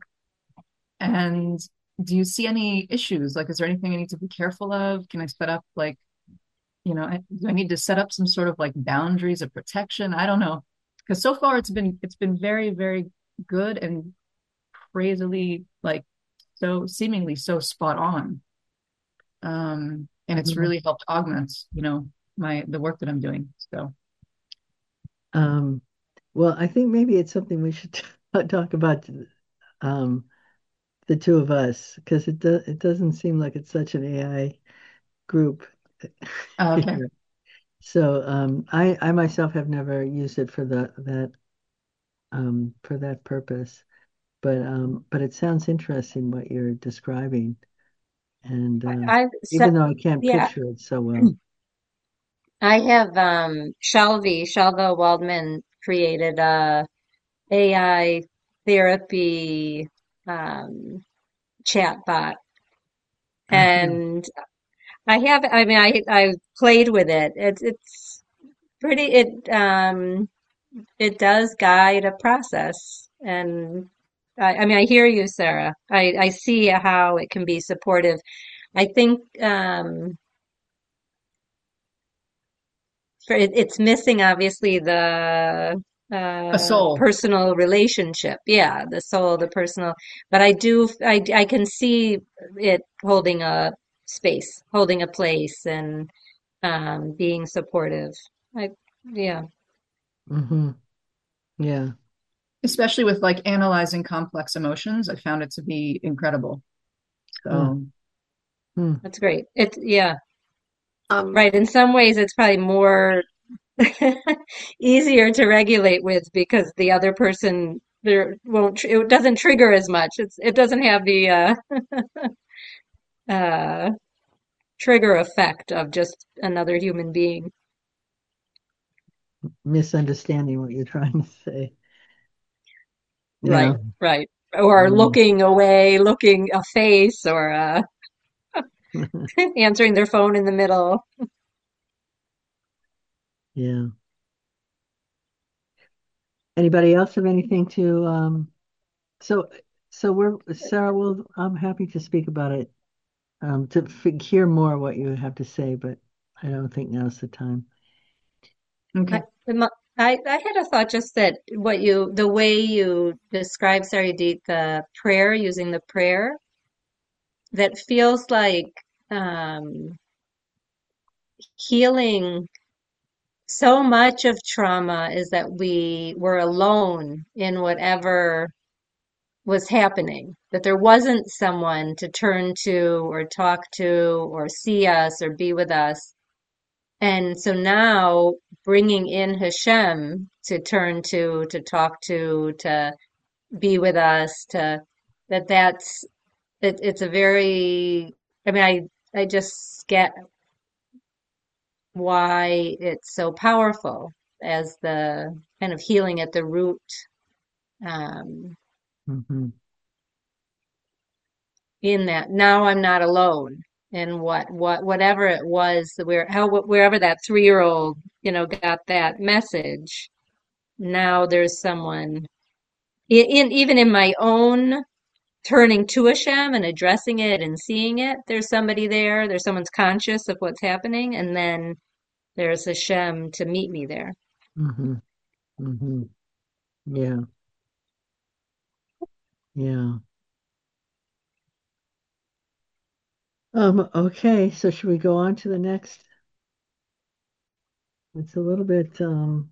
And do you see any issues? Like, is there anything I need to be careful of? Can I set up like, you know, I, do I need to set up some sort of like boundaries of protection? I don't know. Because so far it's been it's been very, very good and crazily like so seemingly so spot on. Um, and it's Yeah. really helped augment, you know, my the work that I'm doing. So Um, well, I think maybe it's something we should talk about, um, the two of us, because it does it doesn't seem like it's such an A I group uh, okay. here. So um, I I myself have never used it for the that um, for that purpose, but um, but it sounds interesting what you're describing, and uh, I, so, even though I can't yeah, picture it so well. I have um Shelby, Shelva Waldman created a AI therapy um chat bot. Uh-huh. And I have, I mean, I I played with it. It's it's pretty, it um it does guide a process. And I, I mean, I hear you, Sarah. I I see how it can be supportive. I think um for it, it's missing obviously the A uh soul. personal relationship. Yeah, the soul, the personal. But I do I I can see it holding a space, holding a place and um being supportive. I yeah. Hmm. Yeah. Especially with like analyzing complex emotions. I found it to be incredible. Huh. So, Hmm. That's great. It's yeah, Um, right. In some ways it's probably more easier to regulate with because the other person there won't tr- it doesn't trigger as much. It's it doesn't have the uh uh trigger effect of just another human being. Misunderstanding what you're trying to say. Yeah. Right, right. Or Mm. looking away, looking a face or uh answering their phone in the middle. Yeah. Anybody else have anything to um so so we're Sarah, will I'm happy to speak about it, um to f hear more what you have to say, but I don't think now's the time. I, okay. I, I had a thought just that what you, the way you describe Saridit, the prayer, using the prayer, that feels like um, healing. So much of trauma is that we were alone in whatever was happening, that there wasn't someone to turn to or talk to or see us or be with us. And so now bringing in Hashem to turn to, to talk to, to be with us, to that that's it, it's a very, I mean, I I just get why it's so powerful as the kind of healing at the root um, Hmm. in that. Now I'm not alone in what what whatever it was that where how wherever that three year old you know got that message. Now there's someone in, in even in my own turning to Hashem and addressing it and seeing it. There's somebody there. There's someone's conscious of what's happening, and then there's Hashem to meet me there. Mm-hmm. Mm-hmm. Yeah. Yeah. Um, okay, so should we go on to the next? It's a little bit, um,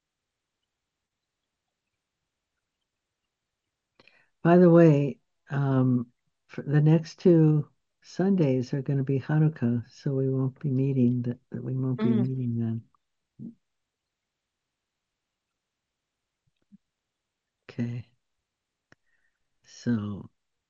by the way, um, for the next two Sundays are going to be Hanukkah, so we won't be meeting that, that we won't be Mm. meeting then. Okay. So,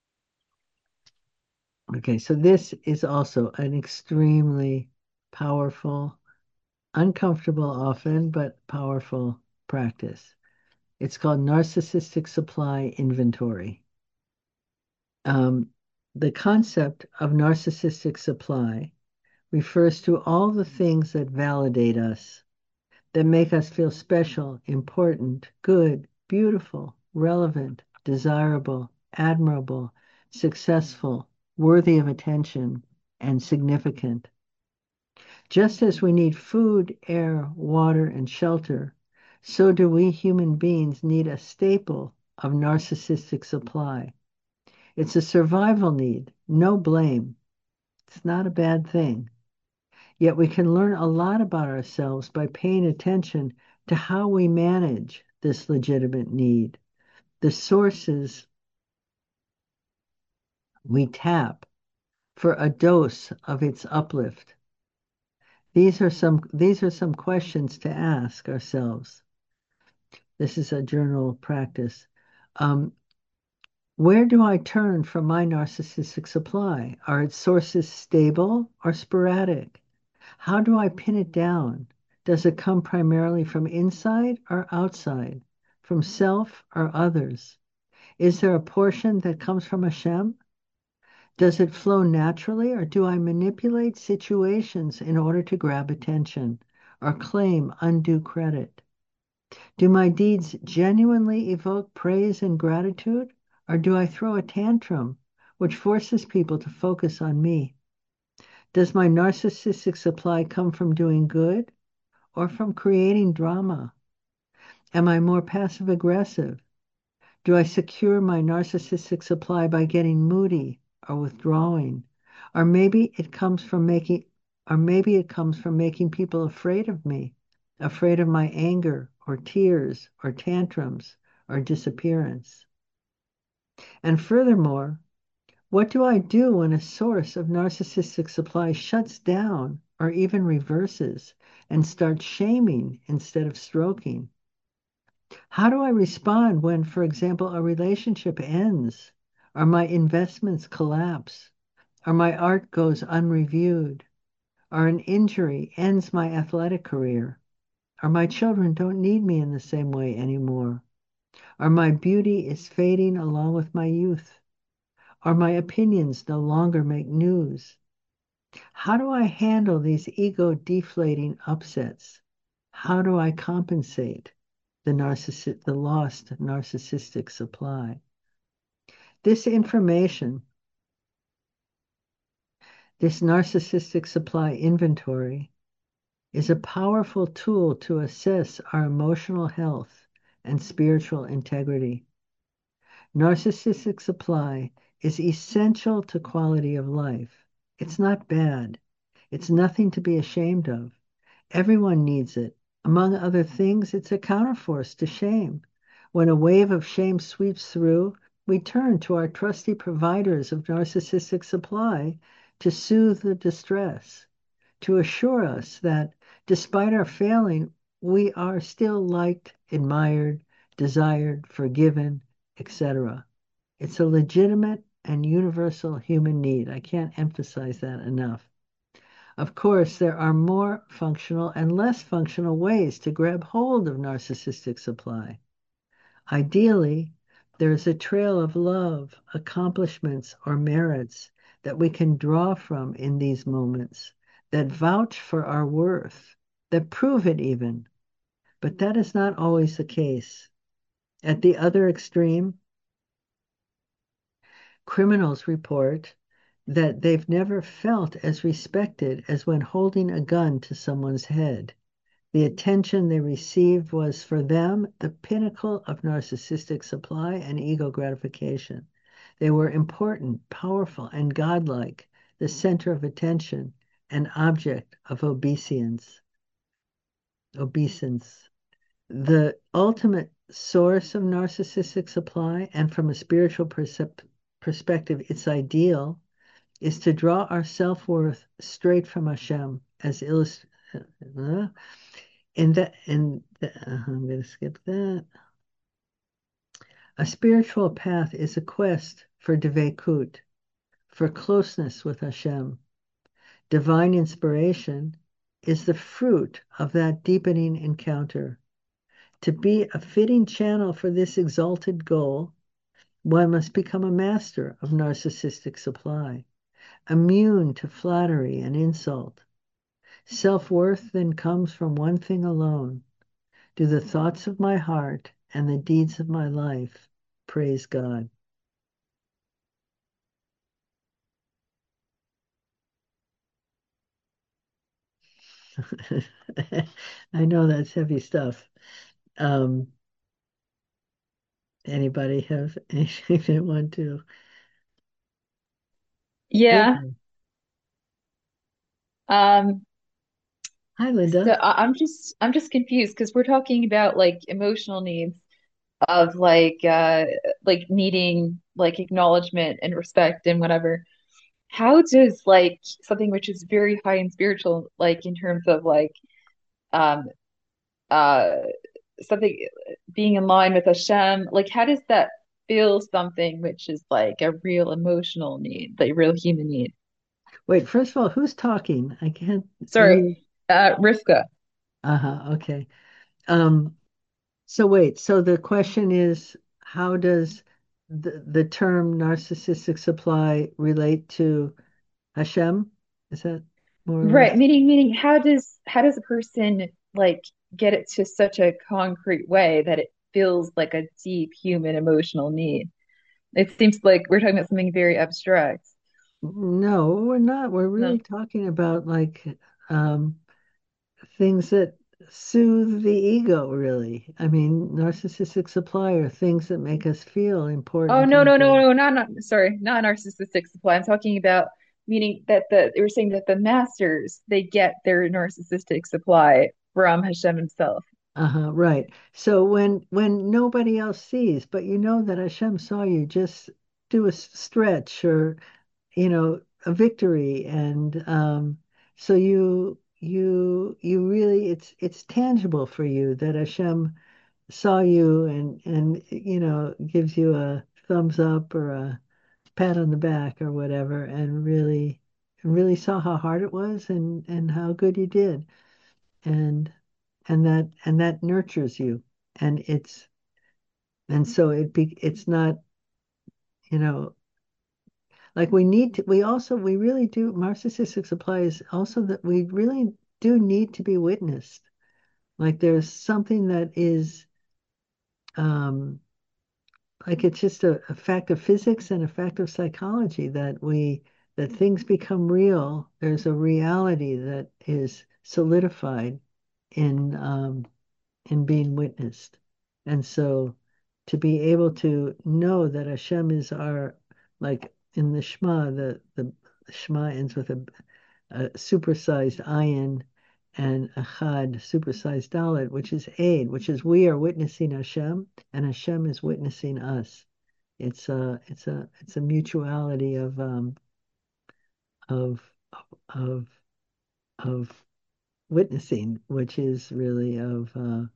okay, so this is also an extremely powerful, uncomfortable often, but powerful practice. It's called narcissistic supply inventory. Um, the concept of narcissistic supply refers to all the things that validate us, that make us feel special, important, good, beautiful, relevant, desirable, admirable, successful, worthy of attention, and significant. Just as we need food, air, water, and shelter, so do we human beings need a staple of narcissistic supply. It's a survival need, no blame. It's not a bad thing. Yet we can learn a lot about ourselves by paying attention to how we manage this legitimate need, the sources we tap for a dose of its uplift. These are some these are some questions to ask ourselves. This is a journal practice. Um, where do I turn for my narcissistic supply? Are its sources stable or sporadic? How do I pin it down? Does it come primarily from inside or outside, from self or others? Is there a portion that comes from Hashem? Does it flow naturally, or do I manipulate situations in order to grab attention or claim undue credit? Do my deeds genuinely evoke praise and gratitude, or do I throw a tantrum which forces people to focus on me? Does my narcissistic supply come from doing good or from creating drama? Am I more passive aggressive? Do I secure my narcissistic supply by getting moody or withdrawing? Or maybe it comes from making or maybe it comes from making people afraid of me, afraid of my anger or tears or tantrums or disappearance. And furthermore, what do I do when a source of narcissistic supply shuts down or even reverses and starts shaming instead of stroking? How do I respond when, for example, a relationship ends, or my investments collapse, or my art goes unreviewed, or an injury ends my athletic career, or my children don't need me in the same way anymore, or my beauty is fading along with my youth, or my opinions no longer make news? How do I handle these ego-deflating upsets? How do I compensate the narcissi- the lost narcissistic supply? This information, this narcissistic supply inventory, is a powerful tool to assess our emotional health and spiritual integrity. Narcissistic supply is essential to quality of life. It's not bad. It's nothing to be ashamed of. Everyone needs it. Among other things, it's a counterforce to shame. When a wave of shame sweeps through, we turn to our trusty providers of narcissistic supply to soothe the distress, to assure us that despite our failing, we are still liked, admired, desired, forgiven, et cetera. It's a legitimate and universal human need. I can't emphasize that enough. Of course, there are more functional and less functional ways to grab hold of narcissistic supply. Ideally, there is a trail of love, accomplishments, or merits that we can draw from in these moments that vouch for our worth, that prove it even. But that is not always the case. At the other extreme, Criminals report that they've never felt as respected as when holding a gun to someone's head. The attention they received was for them the pinnacle of narcissistic supply and ego gratification. They were important, powerful, and godlike, the center of attention, an object of obeisance. Obeisance. The ultimate source of narcissistic supply, and from a spiritual percep- perspective, its ideal, is to draw our self-worth straight from Hashem, as illustrated. Uh, in that, in the, uh, I'm going to skip that. A spiritual path is a quest for dveikut, for closeness with Hashem. Divine inspiration is the fruit of that deepening encounter. To be a fitting channel for this exalted goal, one must become a master of narcissistic supply, immune to flattery and insult. Self-worth then comes from one thing alone. Do the thoughts of my heart and the deeds of my life praise God? I know that's heavy stuff. Um, anybody have anything they want to? Yeah. Okay. Um, Hi, so Linda. I- I'm just I'm just confused because we're talking about like emotional needs of like uh like needing like acknowledgement and respect and whatever. How does like something which is very high and spiritual, like in terms of like um uh something being in line with Hashem, like how does that feel something which is like a real emotional need, like real human need? Wait, first of all, who's talking? I can't. Sorry, Any? uh Rivka. Uh-huh. Okay. Um, so wait, so the question is, how does the the term narcissistic supply relate to Hashem? Is that more or Right, less? meaning meaning how does how does a person like get it to such a concrete way that it feels like a deep human emotional need? It seems like we're talking about something very abstract. No, we're not. We're No. really talking about like um, things that soothe the ego, really. I mean, narcissistic supply are things that make us feel Oh important no, and no, no, good. no, not not sorry, not narcissistic supply. I'm talking about meaning that the they were saying that the masters they get their narcissistic supply from Hashem himself. Uh-huh, right. So when when nobody else sees, but you know that Hashem saw you just do a s- stretch or you know a victory, and um, so you you you really it's it's tangible for you that Hashem saw you and and you know gives you a thumbs up or a pat on the back or whatever, and really really saw how hard it was and and how good you did, and and that and that nurtures you, and it's and so it be it's not you know like we need to we also we really do narcissistic supply is also that we really do need to be witnessed, like there's something that is um like it's just a, a fact of physics and a fact of psychology that we that things become real. There's a reality that is solidified in um, in being witnessed, and so to be able to know that Hashem is our like in the Shema, the the Shema ends with a, a supersized ayin and a chad, supersized dalet, which is aid, which is we are witnessing Hashem and Hashem is witnessing us. It's a it's a it's a mutuality of um of of of witnessing, which is really of uh,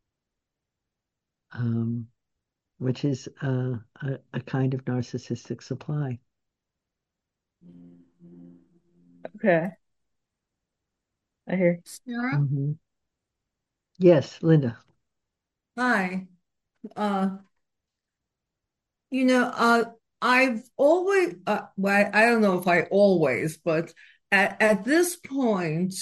um which is uh, a, a kind of narcissistic supply. Okay, I hear. Sarah? Mhm. Yes, Linda. Hi. Uh, you know, uh, I've always, uh, well, I don't know if I always, but at, at this point,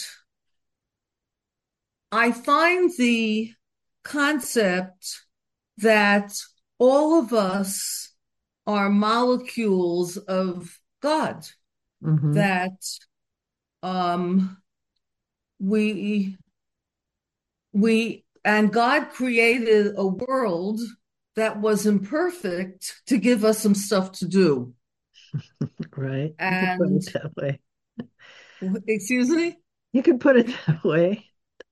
I find the concept that all of us are molecules of God Mm-hmm. that um, we we and God created a world that was imperfect to give us some stuff to do. Right. You could put And it that way. excuse me? You could put it that way.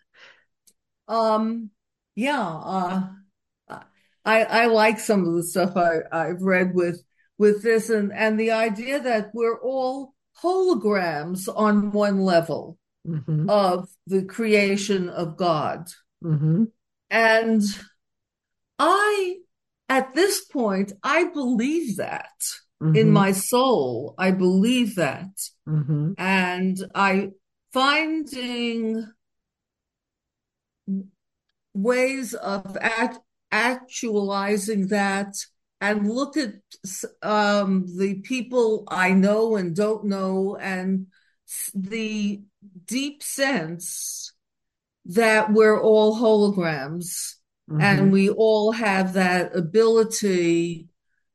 Um, yeah, uh, I I like some of the stuff I I've read with with this and and the idea that we're all holograms on one level Mm-hmm. of the creation of God. Mm-hmm. And I, at this point, I believe that in Mm-hmm. my soul. I believe that. Mm-hmm. And I finding ways of act, actualizing that and look at um, the people I know and don't know and the deep sense that we're all holograms Mm-hmm. and we all have that ability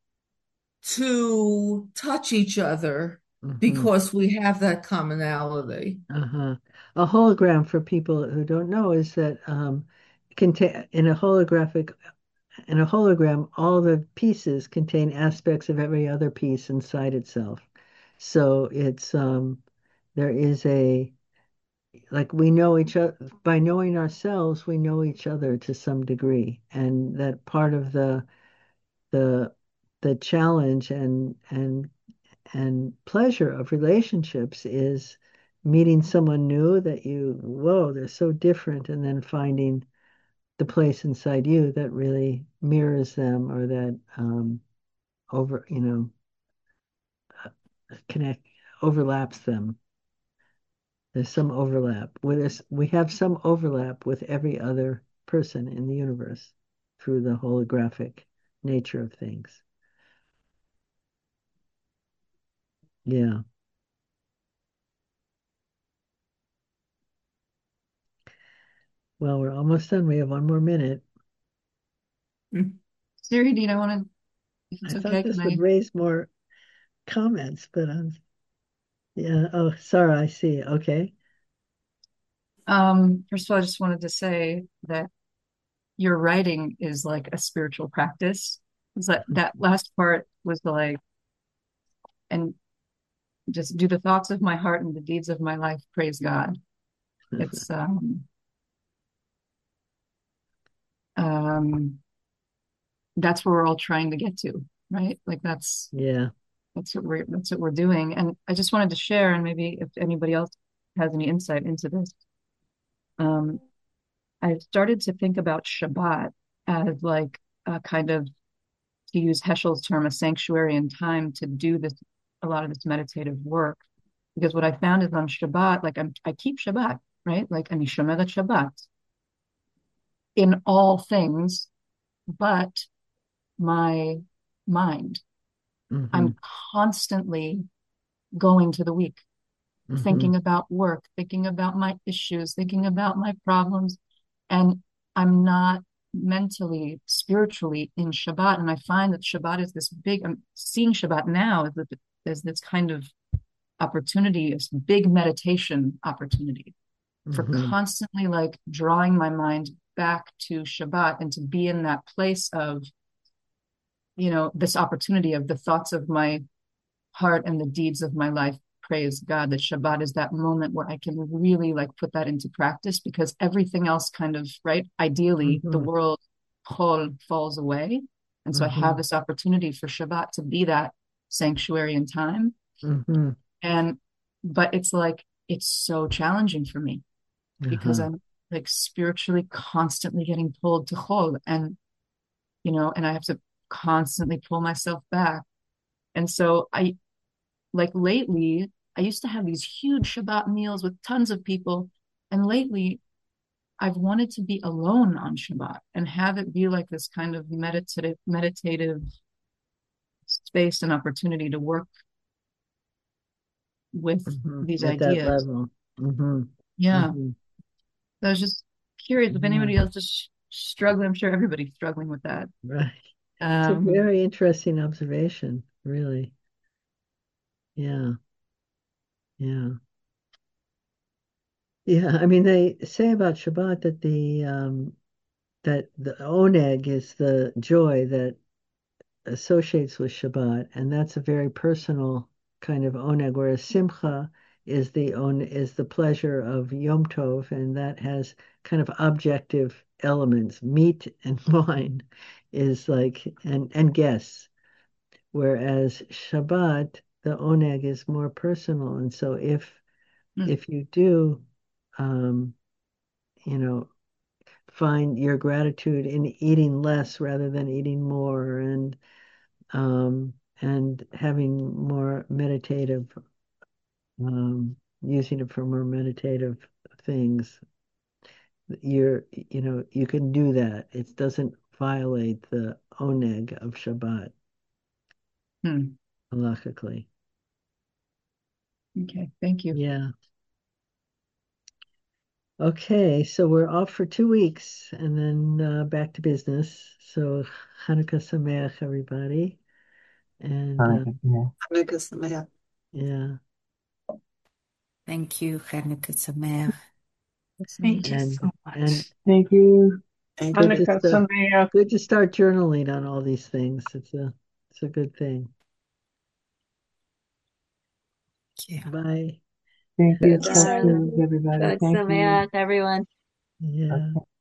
to touch each other Mm-hmm. because we have that commonality. Uh-huh. A hologram, for people who don't know, is that um contain in a holographic in a hologram, all the pieces contain aspects of every other piece inside itself. So it's um there is a like we know each other by knowing ourselves, we know each other to some degree. And that part of the the the challenge and and and pleasure of relationships is meeting someone new that you, whoa, they're so different, and then finding the place inside you that really mirrors them or that um, over, you know, connect, overlaps them. There's some overlap. With us, we have some overlap with every other person in the universe through the holographic nature of things. Yeah. Well, we're almost done. We have one more minute. Siri, do you want to, if I it's thought okay, can this would I? raise more comments, but um, yeah. Oh, Sarah, I see. Okay. Um, first of all, I just wanted to say that your writing is like a spiritual practice. It's like that last part was like, and just do the thoughts of my heart and the deeds of my life, praise God. It's um um that's where we're all trying to get to, right? Like that's Yeah. that's what we're that's what we're doing. And I just wanted to share, and maybe if anybody else has any insight into this, um, I've started to think about Shabbat as like a kind of, to use Heschel's term, a sanctuary and time to do this, a lot of this meditative work. Because what I found is on Shabbat, like I'm, I keep Shabbat, right? Like I'm Shomeret Shabbat in all things, but my mind, Mm-hmm. I'm constantly going to the week, Mm-hmm. thinking about work, thinking about my issues, thinking about my problems. And I'm not mentally, spiritually in Shabbat. And I find that Shabbat is this big, I'm seeing Shabbat now as, as this kind of opportunity, this big meditation opportunity for Mm-hmm. constantly like drawing my mind back to Shabbat and to be in that place of, you know, this opportunity of the thoughts of my heart and the deeds of my life. Praise God that Shabbat is that moment where I can really like put that into practice, because everything else kind of, right? Ideally, the Mm-hmm. world whole falls away. And so I have Mm-hmm. this opportunity for Shabbat to be that sanctuary in time. Mm-hmm. And, but it's like, it's so challenging for me because Uh-huh. I'm like spiritually constantly getting pulled to chol, and, you know, and I have to constantly pull myself back. And so I, like lately, I used to have these huge Shabbat meals with tons of people. And lately, I've wanted to be alone on Shabbat and have it be like this kind of meditative, meditative space and opportunity to work with Mm-hmm. these At that ideas. level. Mm-hmm. Yeah. Mm-hmm. I was just curious if Yeah. anybody else is struggling. I'm sure everybody's struggling with that. Right. It's a Um, very interesting observation, really. Yeah, yeah. Yeah, I mean, they say about Shabbat that the um, that the oneg is the joy that associates with Shabbat, and that's a very personal kind of oneg, whereas Simcha is the on is the pleasure of Yom Tov, and that has kind of objective elements. Meat and wine is like and and guests, whereas Shabbat, the oneg is more personal, and so if mm, if you do, um, you know, find your gratitude in eating less rather than eating more, and um, and having more meditative, um, using it for more meditative things. You're, you know, you can do that. It doesn't violate the oneg of Shabbat hmm. halachically. Okay, thank you. Yeah. Okay, so we're off for two weeks and then uh, back to business. So Hanukkah Sameach, everybody. And uh, Hanukkah, yeah. Hanukkah Sameach. yeah, Thank you, Chanukah Sameach. Thank you and so and much. Thank you. Thank good you. to Hanukkah start, Sameach. good to start journaling on all these things. It's a it's a good thing. Yeah. Bye. Thank you. Bye. Talk to everybody. Chag Thank you. Sameach, everyone. Yeah. Okay.